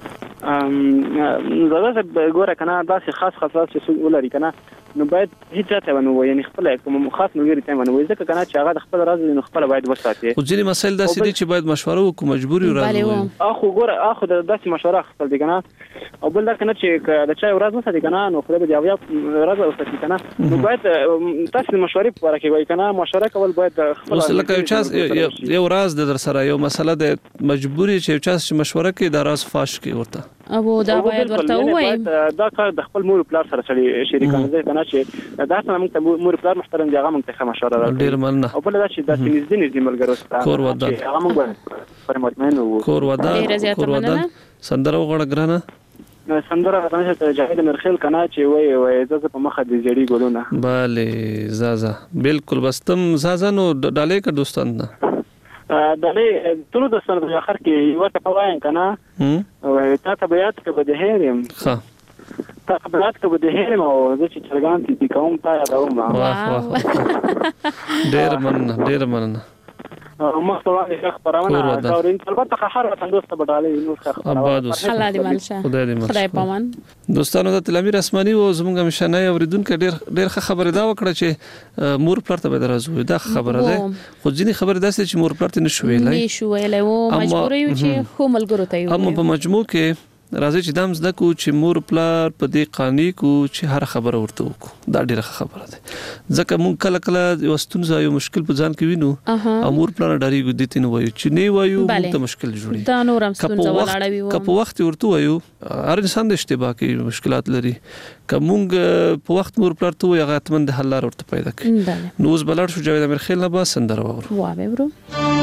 زه داسې ګوره که نه داسې خاص خاص راز چې څوک ولري که نه نو باید هیڅ چاته ونه وایي یعنې خپله کوم خاص ملګري ته یې ونه وایي ځکه که نه چې هغه د خپل راز نو خپله باید وساتي خو ځینې مسایل داسې دي چې باید مشوره وکړو مجبور یو راز وایو اخو ګوره اخو د داسې مشوره اخیستل دي که نه او بل دا که نه چې که د چا یو راز وساتي که نه نو خدای به د یو راز وساتي که نه نو باید تاسې د مشورې په باره کې وایي که نه مشوره کول باید اوس لکه یو چا یو راز د در سره یو مسله د مجبوري چې یو چا چې مشوره کوي دا راز فاش کوي ورته او دا باید ورته ووایي دا کار د خپل مور پلار سره سړي شریکان دي که نه چې دا څنګه موږ ته مور پلار محترم دي هغه موږ ته ښه مشوره راکوي ډېر مننه او بله دا چې داسې نږدې نږدې ملګرو سره کور ودان هغه موږ پرې مطمئن وو کور ودان کور ودان سندره وغواړه ګرانه سندره راځي چې جاهد مرخیل کنه چې وای وای زه په مخه دي جړی ګلونه bale زازا بالکل بس تم زازا نو ډالې کا دوستان نه ډالې ټول دوستان په اخر کې یو څه پوایم کنه او تا ته بیا ته به د هیرم ښه تا خبرات کو د هیرم او زه چې چرګان دي کوم تا یادوم واه ډېر مننه ډېر مننه او مخته ښه خبرونه دا ورین البته هر وطن دوست به ډالې نو ښه خبرونه الله دې مالشه خدای دې مالشه خدای پامان دوستانو د تلامیر اسماني او زمونږ مشانه اوریدونکو ډېر ډېر ښه خبره دا وکړه چې مور پلار ته به درازو دا خبره ده خو ځینې خبره داسې چې مور پلار ته نشو ویلای نشو ویلای او مجبور یو چې خو ملګرو ته یو اما په مجموع کې راځي چې دام زده کو چې مور پلار په دې قانوني کو چې هر خبره ورته وکړو دا ډیره خبره ده ځکه مونږ کله کله یو ستونزه یو مشکل په ځان کې وینو امور پلان ډاریږي د تین وایو چې نه وایو مونږ ته مشکل جوړي دا نور هم ستونزه ولاړوي که په وخت ورته وایو هر انسان د اشتباه کوي مشکلات لري که مونږ په وخت مور پلار ته وایو هغه اتمن د حل لار ورته پیدا کړي نو اوس بلار شو جاوید امیر خیل نه با سندره وورو واه به ورو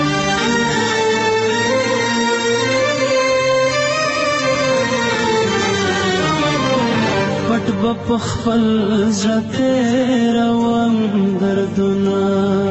پټ په خپل زړه روان دردونه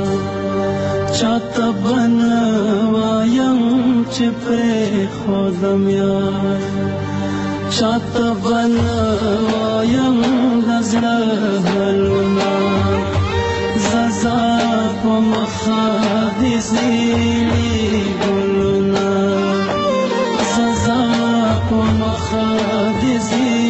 چاته بنوایم چې پر خودم یار چاته بنوایم غزړه حلونه ززا په مخه دې زیړي ګلونه ززا په مخه دې زیړي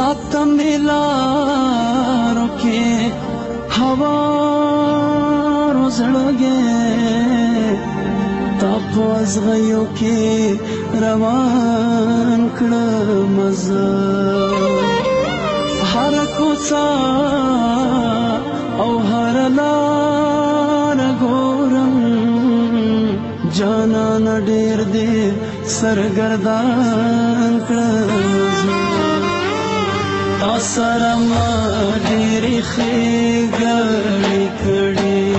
ساتم لارو کې هوا روزړګې تاسو ازغیو کې روان کړه مزه هر کوڅه او هر لار ګورم جانان ډېر دې سرګردان کړه تاسره ما ډېرې ښېګڼې کړې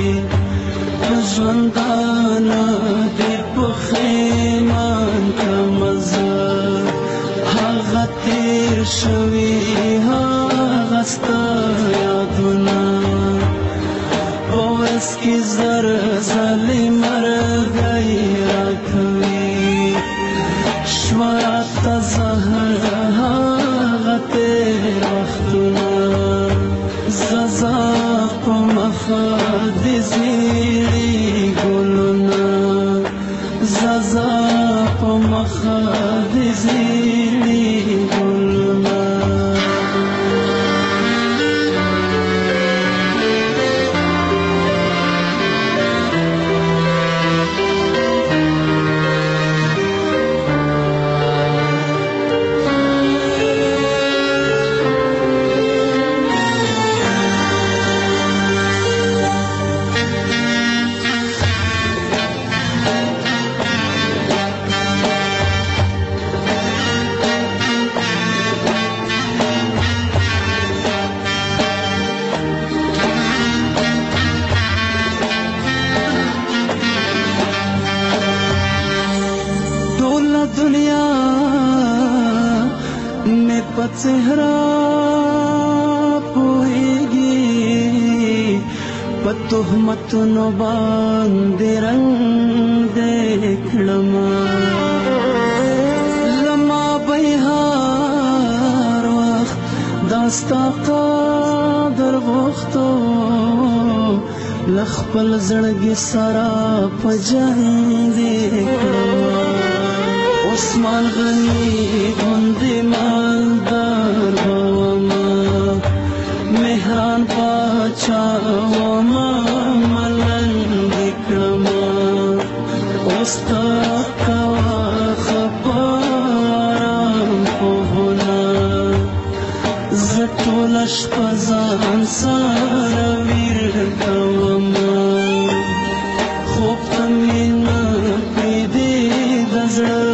ژوندانه دې پښېمان کړم زه هغه تېر شوي هغه ستا یادونه په وس کې زر ځلې مرګی راکوي شوه راته زهر هغه تېر وختونه زه په مخه دې زیړې ګلونه زه په مخه دې زیړې ګلونه دنیا میں پڅهرا پويږي پتهمت نو باندې رنگ دکړما لما بهار وخت داستا قدر وختو لخپل زړګي سرا پجان دکړما عثمان غنی غندی مالدار وما مهران پاچا وما ملنگ کرما استا کوا خبارم پوهنا زټولش پزان سارا ویر کوما خوب تمینا پیدی دزړه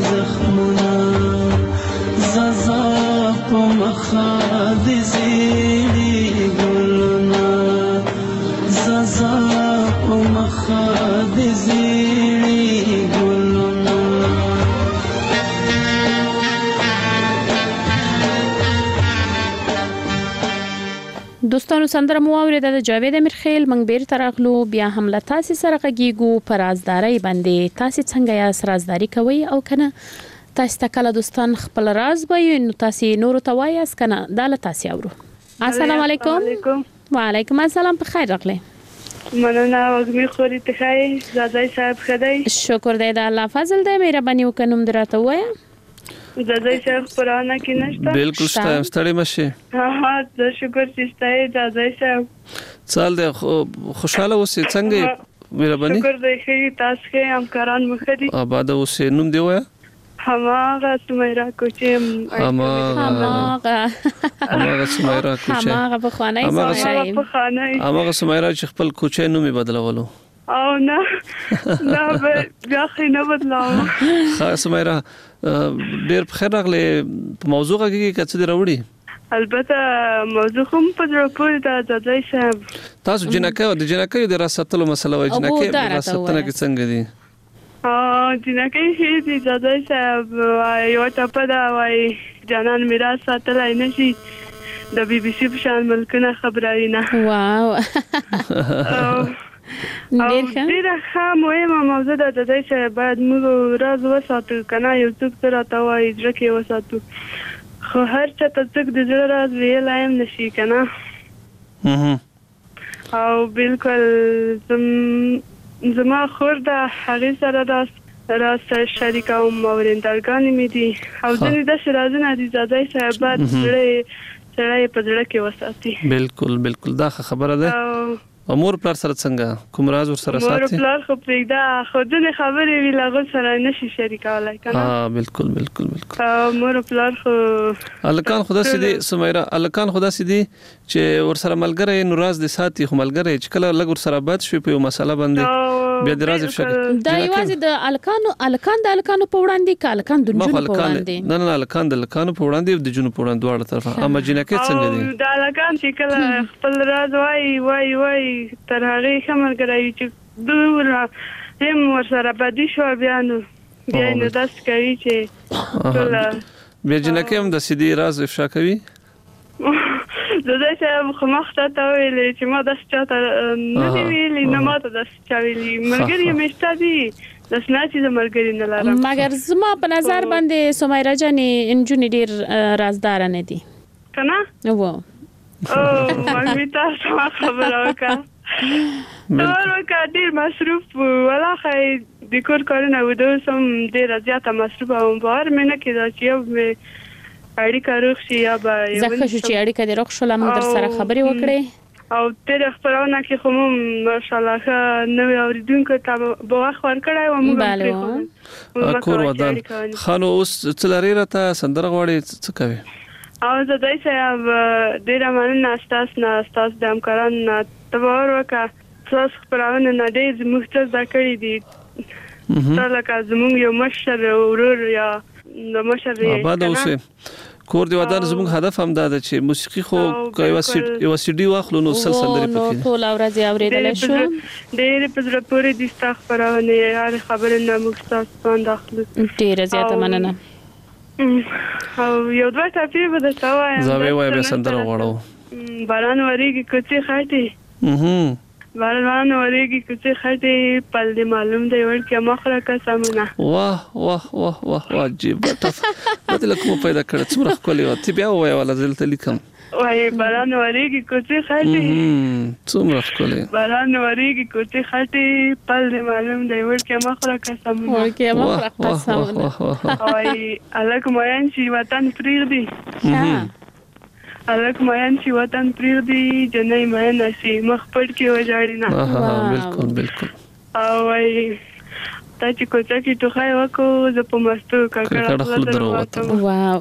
مخه دې زیړې ګلونه زازا په مخه دې زیړې ګلونه دوستانو سندره مو اوریده د جاوید امیرخیل منګ بیر تراغلو بیا هم له تاسو سره غږیږو پر رازداري باندې تاسو څنګه یا رازداري کوي او کنه تاسو ته کله دوستان خپل راز وایي نو تاسو نور ته وایاست کنه دا له تاسو اورو السلام علیکم وعلیکم السلام په خیر راغلی مننه وګمی خوري ته خای زادای صاحب خدای شکر دی د الله فضل دی مهرباني وکنم دراته وایا زادای صاحب قرآن کې نشته بالکل شته ستړي مشه ها ها د شکر چې ستای زادای صاحب چل دی خوشاله اوسې څنګه مهرباني شکر دی خیر تاسو کې همکاران مخدي آباد اوسې نوم دی وایا هماغه سمیرا کوچم هماغه هماغه سمیرا کوچه هماغه په خانه یې هماغه سمیرا چې خپل کوچه نومي بدلولو او نه نه بیا خینه بدلاو خاص سمیرا ډېر خیر راغله په موضوع کې کڅ دی راوړي البته موضوع هم په ډېر پوره د ځای صاحب تاسو جنکه د جنکه د راستلو مسله وای جنکه راستنه کې څنګه دي اه جنکه هي دي ځای صاحب یو ټاپه دا وای جانان میراث ساتلای نشي د بي بي سي په شان ملکونه خبرای نه واو ډیره ښه مهمه موضوع ده د دې چې باید موږ راز وساتو کنه یو څوک سره تا وایي ځکه وساتو خو هر چا ته څوک د زړه راز ویلای هم نشي کنه او بالکل زم زما خور د هغه سره دا راز سره شریکوم اورېندارګانې مې دي او ځینې داسې رازونه دي زادی صاحب باید زړه سړی په زړه کې وساتي. بالکل بالکل دا خبره ده. او مور پلار سره څنګه کوم راز ور سره ساتي؟ مور پلار خو پرېږده خو ځینې خبرې وي له هغو سره نشي شریکولی که نه. ها بالکل بالکل بالکل. مور پلار خو الکان خو داسې دي سمیرا الکان خو داسې دي چې ور سره ملګری نو راز دي ساتي خو ملګری چې کله لږ ور سره بد شي په یو مسله باندې بیا د راز افشا کوي. دا یوازې د الکانو الکان د الکانو په وړاندې که الکان د نجونو په وړاندې؟ نه نه الکان د الکانو په وړاندې او د جنونو په وړاندې دواړه طرفه. اما جنکې څنګه دي؟ د الکان چې کله خپل راز وایي وایي وایي تر هغې ښه ملګری چې دومره هم ورسره بدي شوه بیا نو بیا یې نو داسې کوي چې ټوله بیا جنکې هم داسې دي راز افشا کوي؟ زه چې خو ما خو ته ویلې چې ما داسې چاته نه دي ویلي نه ما ته داسې چا ویلي ملګري یې مې شته دي داسې نه چې زه ملګري نه لرم. مګر زما په نظر باندې سمیرا جانې نجونې ډېر رازداره نه دي که نه؟ و او مګمې تاسو ما خبره وکړه خبره وکړه ډېر مصروف ولاخه د کور کارونه و د اوس هم ډېره زیاته مصروفه وم باور مې نه کېده چې یو مې اړیکه روغ شي یا به زه ښه شو چې اړیکه دې روغ شوله موږ در سره خبرې وکړې او تېره خپرونه کې خو موږ ماشاءالله ښه نوي اورېدونکو ته به وخت ورکړی و موږ کور ودان ښه نو اوس څه لرې راته سندره غواړې څه کوې؟ او زدی صاحب ډېره مننه ستاسو نه ستاسو د همکارانو نه ته باور وکړه ستاسو خپرونه نه ډېر زموږ څه زده کړي دي تا لکه زموږ یو مشر ورور یا د مشر آباد اوسې کور دی ودان زموږ هدف هم دا ده چې موسیقي خو یو سی ډي واخلو نو سل سندرې پکې ټول ورځې اورېدلی شو ډېرې په زړه پورې دي ستا خپرونې هرې خبرې نه موږ ستاسو خوند اخلو. ډېره زیاته مننه. او یو دوه ټاپې به درته ووایم زه به یې وایم بیا سندره غواړو. باران ورېږي کوڅې خټې باران ورېږي کوڅې خټې پل دې معلوم دی وړکیه مه خوره قسمونه. واه واه واه واه واه عجیبه ټفه دلته کومه پیدا کړه څومره ښکلې وه ته بیا ووایه واله زه دلته لیکم وایي باران ورېږي کوڅې خټې څومره ښکلې باران ورېږي کوڅې خټې پل دې معلوم دی وړکیه مه خوره قسمونه وړکیه مه خوره قسمونه وایي هلک مین شي وطن پرېږدي الک مین شي وطن پرېږدي جنۍ مینه شي مخ پټ کې وژاړي نه. بالکل بالکل. او وایي تا چې کوڅه کې ټوخی وکړو زه په مستو ککړه خوله در ووتم. واو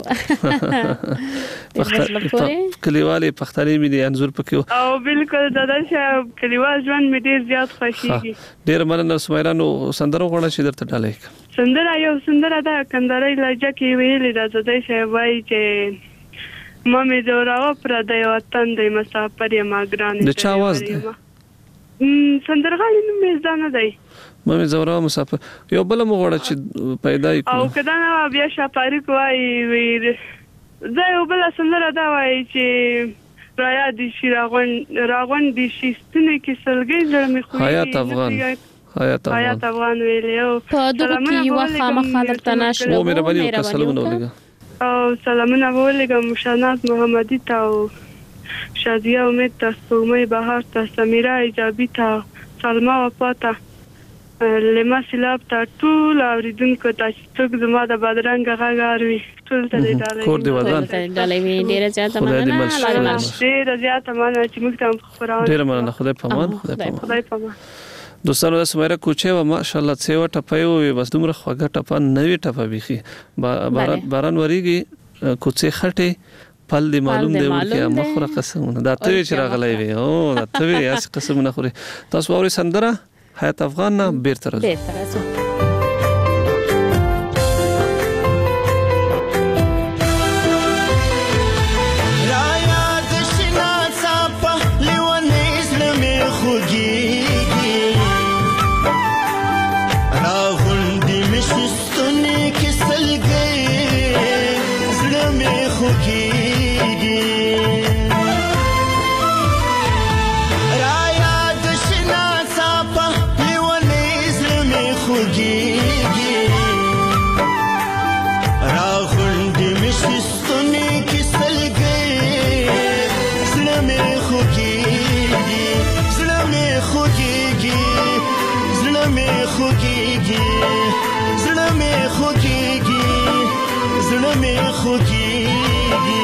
کلیوالې پښتنې مې دي انځور پکې او بالکل دادا صاحب کلیوال ژوند مې ډېر زیات خوښېږي. ډېره مننه سمیرا نو سندره غواړه چې درته ډالۍ کړم؟ سندره یو سندره ده کندهارۍ لهجه کې ویلې ده زدی صاحب وایي چې مامې زوراوه پردی وطن دی مسافر یمه ګرانې. د چا آواز دی؟ سندرغاړي نوم مې زده نه دی. مامې زوراوه مسافر یو بله مو غواړه چې پیدا یې کړو. او که دا نه بیا شاپاریک وایي زه یو بله سندره دا وایي چې رایاد شي راغونډ دي شي ستونې کې سلګۍ زړه مې خوږي حیات افغان حیات افغان ویلې او په دغه کې یوه خامخا درته ناشره وو مهرباني وکړه سلامونه ولېږه او سلامونه به ولېږم شهناز محمدي ته او شادیه امید ته سپوږمۍ بهار ته سمیرا ایجابي ته سلما وفا ته لما سیلاب ته ټول اورېدونکو ته چې څوک زما د بدرنګه غږ اوري ټول ته دې ډالۍ کور دې ودان ډېره زیاته مننه ډېره زیاته مننه چې موږ ته هم خپرونه ډېره مننه خدای په امان خدای په امان. دوستانو د سمیرا کوچه و ماشاءالله څه و ټپه وي بس دومره خوږه ټپه نوې ټپه بيخي باران باران وريږي کوڅه خټه پل دی معلوم دی ورکه مخره قسمونه دا ته چې راغلی وي او دا ته وي اس قسمونه خوري تاسو اوري سندره حیات افغان نه بیرته راځو. مې خوږېږي زړه مې خوږېږي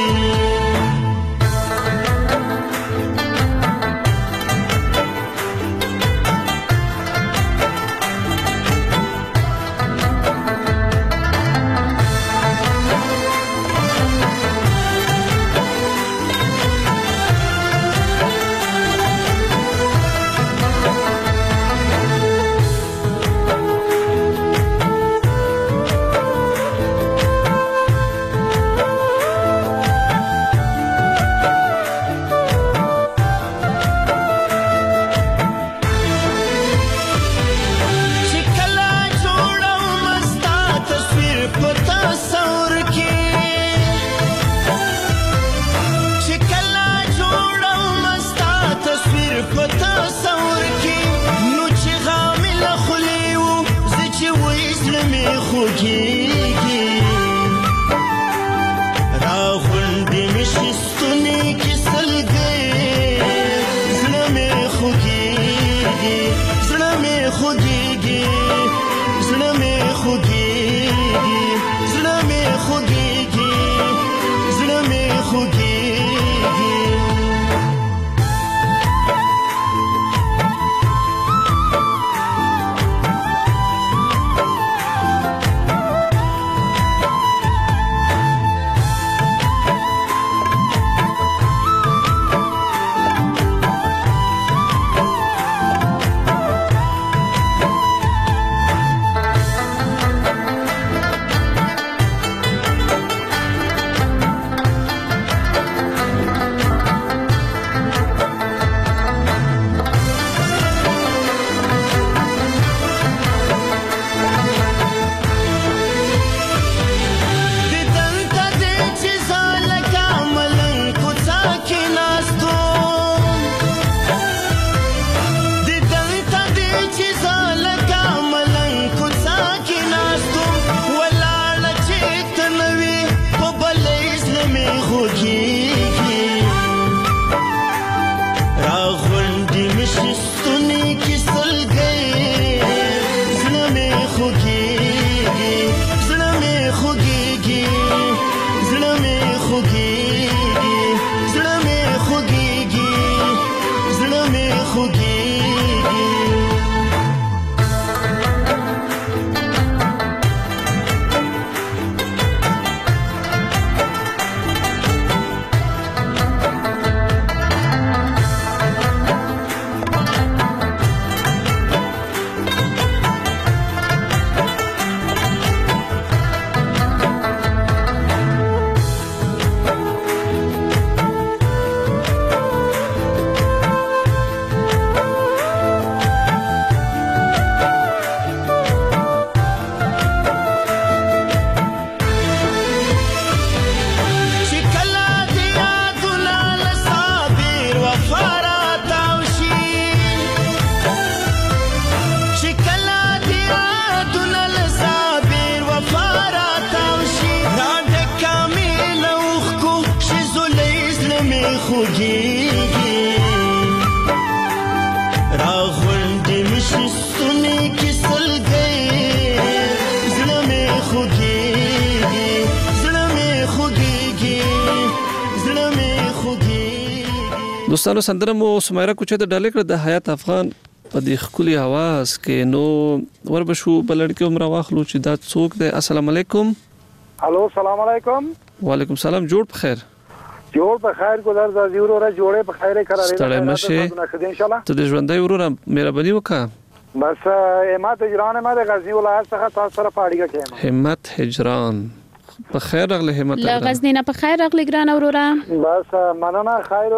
دوستانو سندره مو سمیرا کوچه د ډالې کړ د حیات افغان په دې خولي आवाज کې نو وربشو بلړ کې عمر واخلو چې دا څوک دی. السلام علیکم. الو السلام علیکم. وعلیکم السلام. جوړ په خیر. جوړ په خیر ګذر د زیرو را جوړې په خیره قرار ستړی مشه ان شاء الله. ته د ژوندۍ ورور مهرباني وکړه. بس همت هجران ما د غزنی ولایت څخه تاسو سره پاړیږه کېم. همت هجران په خیر راغله. همت لا غزنی نه په خیر راغله ګران اورورا. بس مننه خیر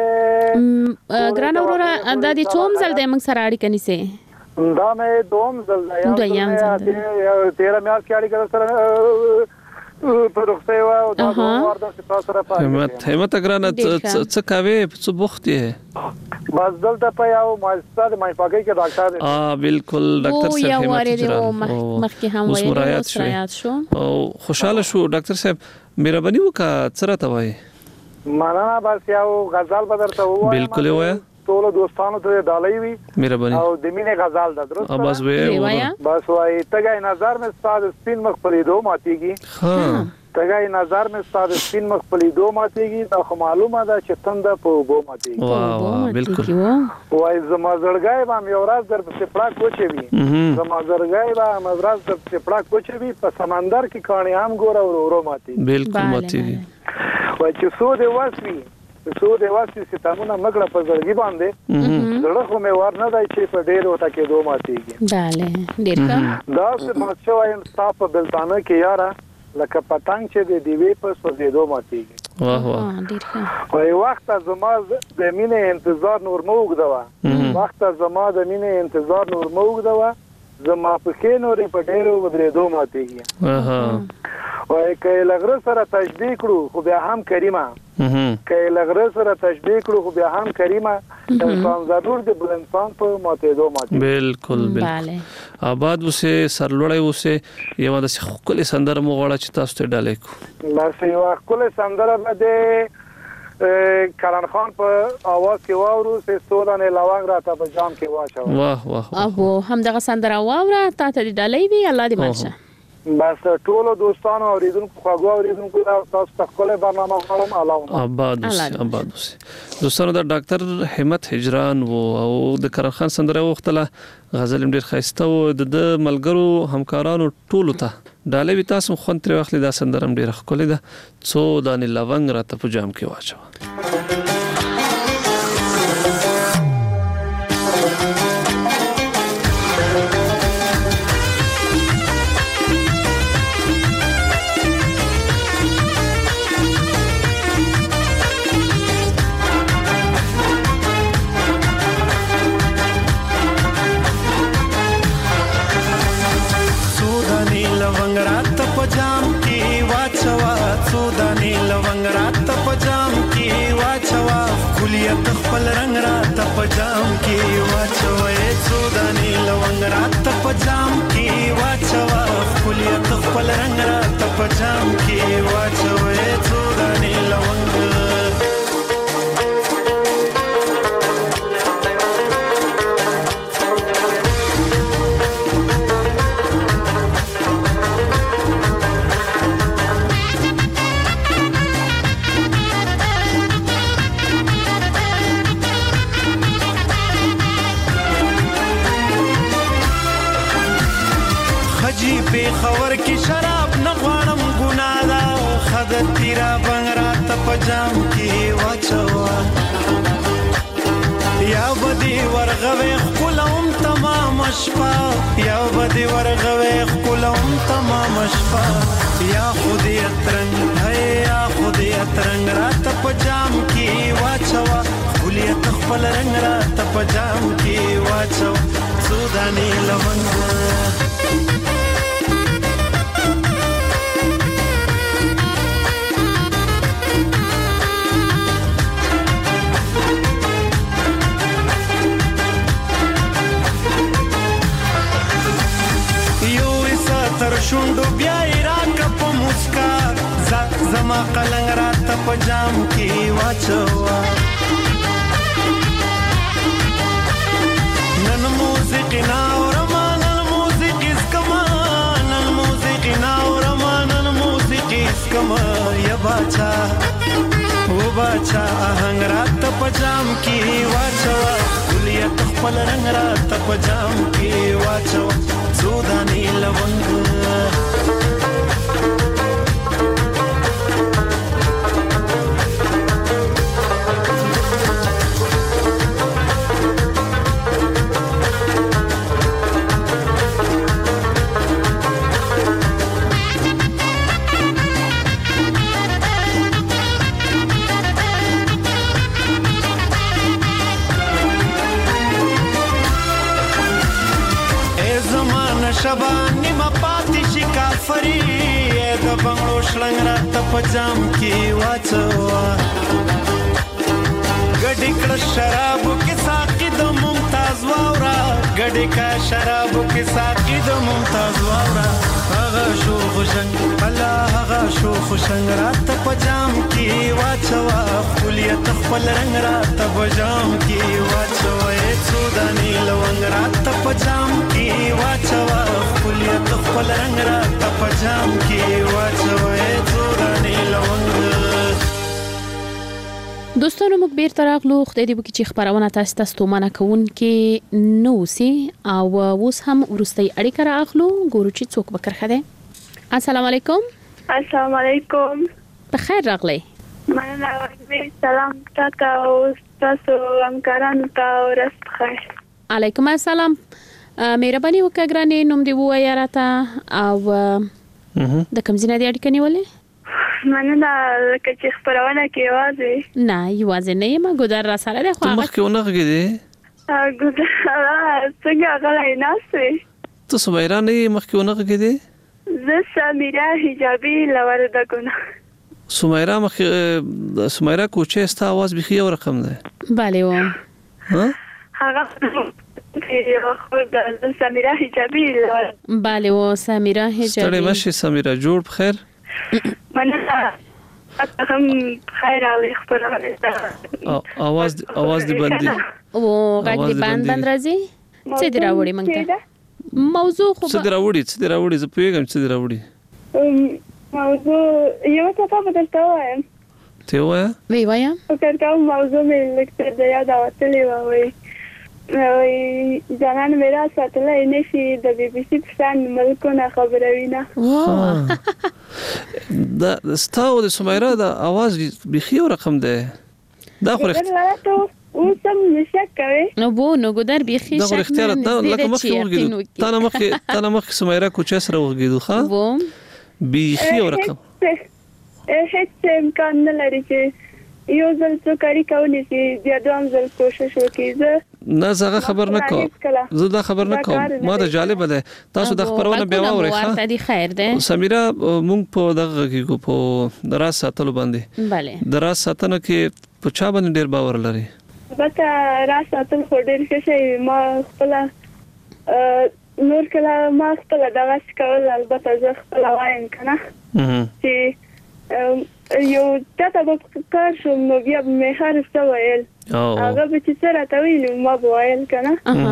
اوسه ګران اورورا. د دې څوم زل د موږ سره اړیکه نیسه؟ دا مې دوم زل یا دویم زل تیرا میاس کې اړیکه سره په روغته او دا ورته تاسو سره پاتې. همت همت ګرانه څه کوي څه بوخت یې؟ بس دلته په یو مؤسسه د مای پاکي کې ډاکټر دی. اه بالکل ډاکټر صاحب همت هجران مخکې هم وایي سرایات شو او خوشاله شو. ډاکټر صاحب مهرباني وکړه څه راته وایي؟ مننه. بس یو غزل بدرته وایي. بالکل وایي. ټول دوستانو ته ډالۍ وي مهرباني او د مینې غزل ده درست بس وې بس وای تګای نظر مې ستاسو سپین مخ پرې دوه ماتيږي ها تګای نظر مې ستاسو سپین مخ پرې دوه ماتيږي دا خو معلومه ده چې تند په وبو ماتيږي واه واه بالکل وای زما زړګای به مې ورځ در په پړک کوچوي زما زړګای به مې ورځ در په پړک کوچوي په سمندر کې کاني هم ګور او ورو ماتيږي بالکل ماتيږي وای چې سو دې واسي سو دې واسي ستامونه مګړه په زړګي باندې زړه خو مې ور نه دی چې په ډېر وته کې دوه ماتيږي داله ډېر ښه دا څه ماچو وایم تاسو بلتانه کې یاره لکه پتنګ چې د دیوې په سوځېدو ماتيږي واه واه ډېر ښه وای وخت زما د مینې انتظار نور مو وګدوا وخت زما د مینې انتظار نور مو وګدوا زما په کې نورې په ډېرو ودرېدو ماتيږي اها وای کله لغره سره تشبیه کړو خو بیا هم کریمه کله لغره سره تشبیه کړو خو بیا هم کریمه انسان ضرور د بل انسان په ماتېدو ماتي بالکل بالکل آباد وسه سرلوړی وسه یو د خپل سندره مو غواړه چې تاسو ته ډالې کو بس یو خپل سندره بده کرن خان په आवाज کې واورو سه سولانه لوانګ راته په جام کې واچو واه واه ابو هم دغه سندره واوره تا ته ډالۍ وی الله دې ماشه بس ټول دوستانو اوریدونکو خواږه اوریدونکو تاسو ته خپل برنامه غواړم الله آباد اوسه آباد اوسه دوستانو دا ډاکټر همت هجران وو او د کرن خان سندره وختله غزل ډیر خاسته وو د ملګرو همکارانو ټولو ته ډالې تاسو خو تر وخت دا سندره ډیر خولې ده څو دانې لونګ راته په جام کې واچو خپل رنگ را ته پجام کې واچوي سوداني لونګ را ته پجام کې واچوا خپل خپل رنگ را ته پجام کې واچوي سوداني لونګ خبر کی شراب نه غواړم ګنا دا خدای تیرا بنگرا ته پجام کی واچوا یا بدی ورغوي خپلوم تمام شپه یا بدی ورغوي خپلوم تمام شپه یا خودی اترنګ ہے یا خودی اترنګ را ته پجام کی واچوا خلیت خپل رنگ را ته پجام کی واچوا سودانی لونګ شوندو بیا راک په مسکا زما قلنګ راته پجام کې واچوا نن موسیقي نا اورما نن موسیقي اسکما نن موسیقي نا اورما نن موسیقي اسکما یا باچا و باچا آهنګ راته پجام کې واچوا ولیا خپل رنگ راته پجام کې واچوا سوداني لونګ شبانی ما پاتې شي کافری د بنگلو شلنګ را ته پجام کې واچوا ګډې کړه شرابو کې ساقي د ممتاز واورا ګډې کا شرابو کې ساقي د ممتاز واورا هغه شو خوشنګ الله هغه شو خوشنګ را ته پجام کې واچوا خلیت خپل رنگ را ته پجام کې دانې لونګ راته په جام کې واچوا خپلیت خپل رنګ راته په جام کې واچوا څو دانې لونګ. دوستانو موږ بیرته راغلو. خدای دې وکړي چې خبرونه تاسو ته ستومانه کوونکې نه اوسي او اوس هم وروستۍ اړیکه راغلو. ګورو چې څوک به کرښه دی. السلام علیکم. السلام علیکم. بخیر راغلی. مننه. سلام تاسو او تاسو همکارانو ته ورځ بخیر. علیکم السلام. مهرباني وکړه ګرانې نوم دې ووایه راته او د کوم ځای نه دې اړیکه نیولې؟ مننه لکه چې خبرونه کې یوازې نه یوازې نه یم ګودر را سره دی. ته مخکې ونه غږېدې؟ ګودر څنګه غلی ناست وې؟ ته سمیرا نه یې مخکې ونه غږېدې؟ زه سمیرا حجابي له وردګو نه. سمیرا مخکې سمیرا کوچه ستا آواز بیخي یو رقم دی. بله و هغه خو د سمیرا حجابي بله و سمیرا حجابي. ستړی مشې سمیرا، جوړ بخیر. مننه. هم خیر علی خبرونه آواز آواز دی بندي او غږ دی بند بند راځي. څه دی راوړي مونږ ته موضوع؟ خو څه دی راوړي څه دی راوړي زه پوهېږم څه دی راوړي. موضوع یو څه په دلته وایم. ته وایه. وی وایم. فکر کوم موضوع مې لکه د یاد راوتلې وای. وای ځانان میرا ساتلای نشي د بي بي سي پښتون ملکونه خبروي نه. دا ستاو د سمیرا د आवाज بیخي یو رقم دی. دا خو رښتیا اوسم نشک کوي. نو بو نو ګودر بیخي شک نه. دا اختیار ته لکه مخکې ورګیدو. تا نه مخکې تا نه مخکې سمیرا کوچه سره ورګیدو ښا؟ بو بیخي یو رقم. هیڅ امکان نه لري چې یو ځل څو کاری کوي چې بیا دوام ځل کوشش وکړي. زه نه زغه خبر نه کوم. زه دا خبر نه کوم. ما دا جالب ده. تاسو د خبرونه بیا وره ښه. ورته دی خیر ده. سمیرا مونږ په دغه کې کو په دراس ساتلو باندې. bale. دراس ساتنه کې په چا باندې ډیر باور لري؟ بته راس ساتل خو ډیر ښه ما خپل نور کله ما خپل دغه کول البته زه خپل وایم کنه چې یو تاسو په کار شو نو بیا مې هر څه ویل هغه به چې سره تا ویل ما ویل کنه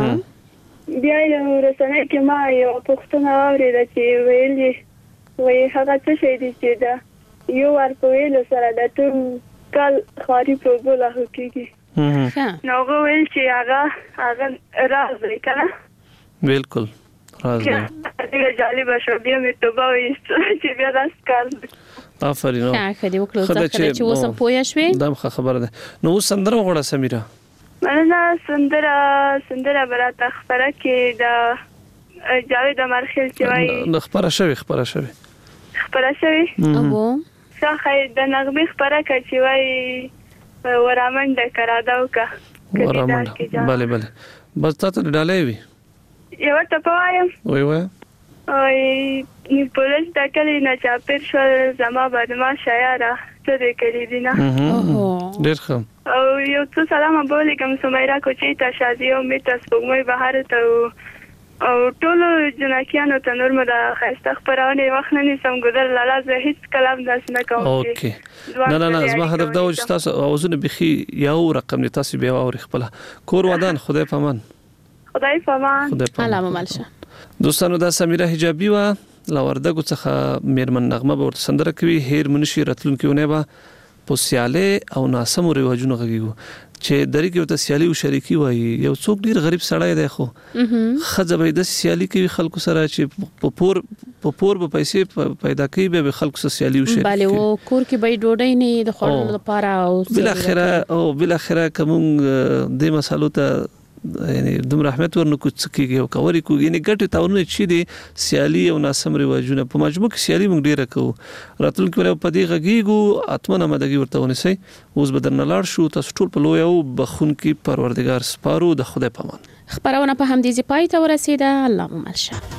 بیا یو رسنه کې ما یو پښتنه اورېده چې ویل وی هغه څه شي دي چې دا یو ور په ویل سره د ټول کال خاري په بوله هکېږي. نو هغه ویل چې هغه هغه راز دی کنه. بالکل راز دی. دا جالب شو بیا مې توبه وایسته چې بیا راس کار. آفرین. ښه خدای وکړو چې اوس هم پوه شوې. دا خبره ده. نو اوس سندره وغواړه سمیرا. مننه. سندره سندره براته خبره کې دا جاوید امرخیل چې وایي خبره شوی خبره شوی خبره شوی او څنګه د نغمه خبره کې چې وایي ورامن د کراداو کا ورامن. bale bale بس تاسو ډالې وي یو ته پوایم وای وای وای پولیس د کلی نه چاپیر شو زما باندې ما شایره څه دې کړی دي نه. ډیر ښه. او یو څه سلام ابولې کوم سمیرا کوچی ته شادي او می تاسو په بهر ته او ټول جنکیانو ته نور مده خسته خبرونه وخت نه نسم ګذر لاله زه هیڅ کلام داس نه کوم. اوکي. نه نه نه زما هدف دا و چې تاسو اوزونه بخي یو رقم تاسو بیا اوري خپل کور ودان. خدای پامان. خدای پامان. الله مالشه. دوستانو دا سمیرا حجابي وا لوردګو څخه میرمن نغمه به ورته سندره کوي. هیر منشي راتلونکيونه به په سیاله او ناسمو رواجونو غږیږي چې درې کې ته سیالي او شریکي وایي. یو څوک ډیر غریب سړی دی خو خځه به د سیالي کوي خلکو سره چې په پور په پور به پیسې پیدا کوي به خلکو سره سیالي او شریکي. bale و کور کې به ډوډۍ نه د خورلو لپاره او بل اخره او بل اخره کوم د مسالو ته یعنی دومره اهمیت ورنکو څکیږي او کوري کوي. یعنی ګټه تاونه چې دي سیالي او ناسم رواجونه په مجموع کې سیالي موږ ډیره کوو. راتلونکي ولې په دې غږیږو اتمنه مدګي ورته ونیسي. اوس بدرن لاړ شو تاسو ټول په لوی او بخون کې پروردگار سپارو. د خدای پامان. خبرونه په همدې ځای پای ته ورسیده. الله مو ملشه.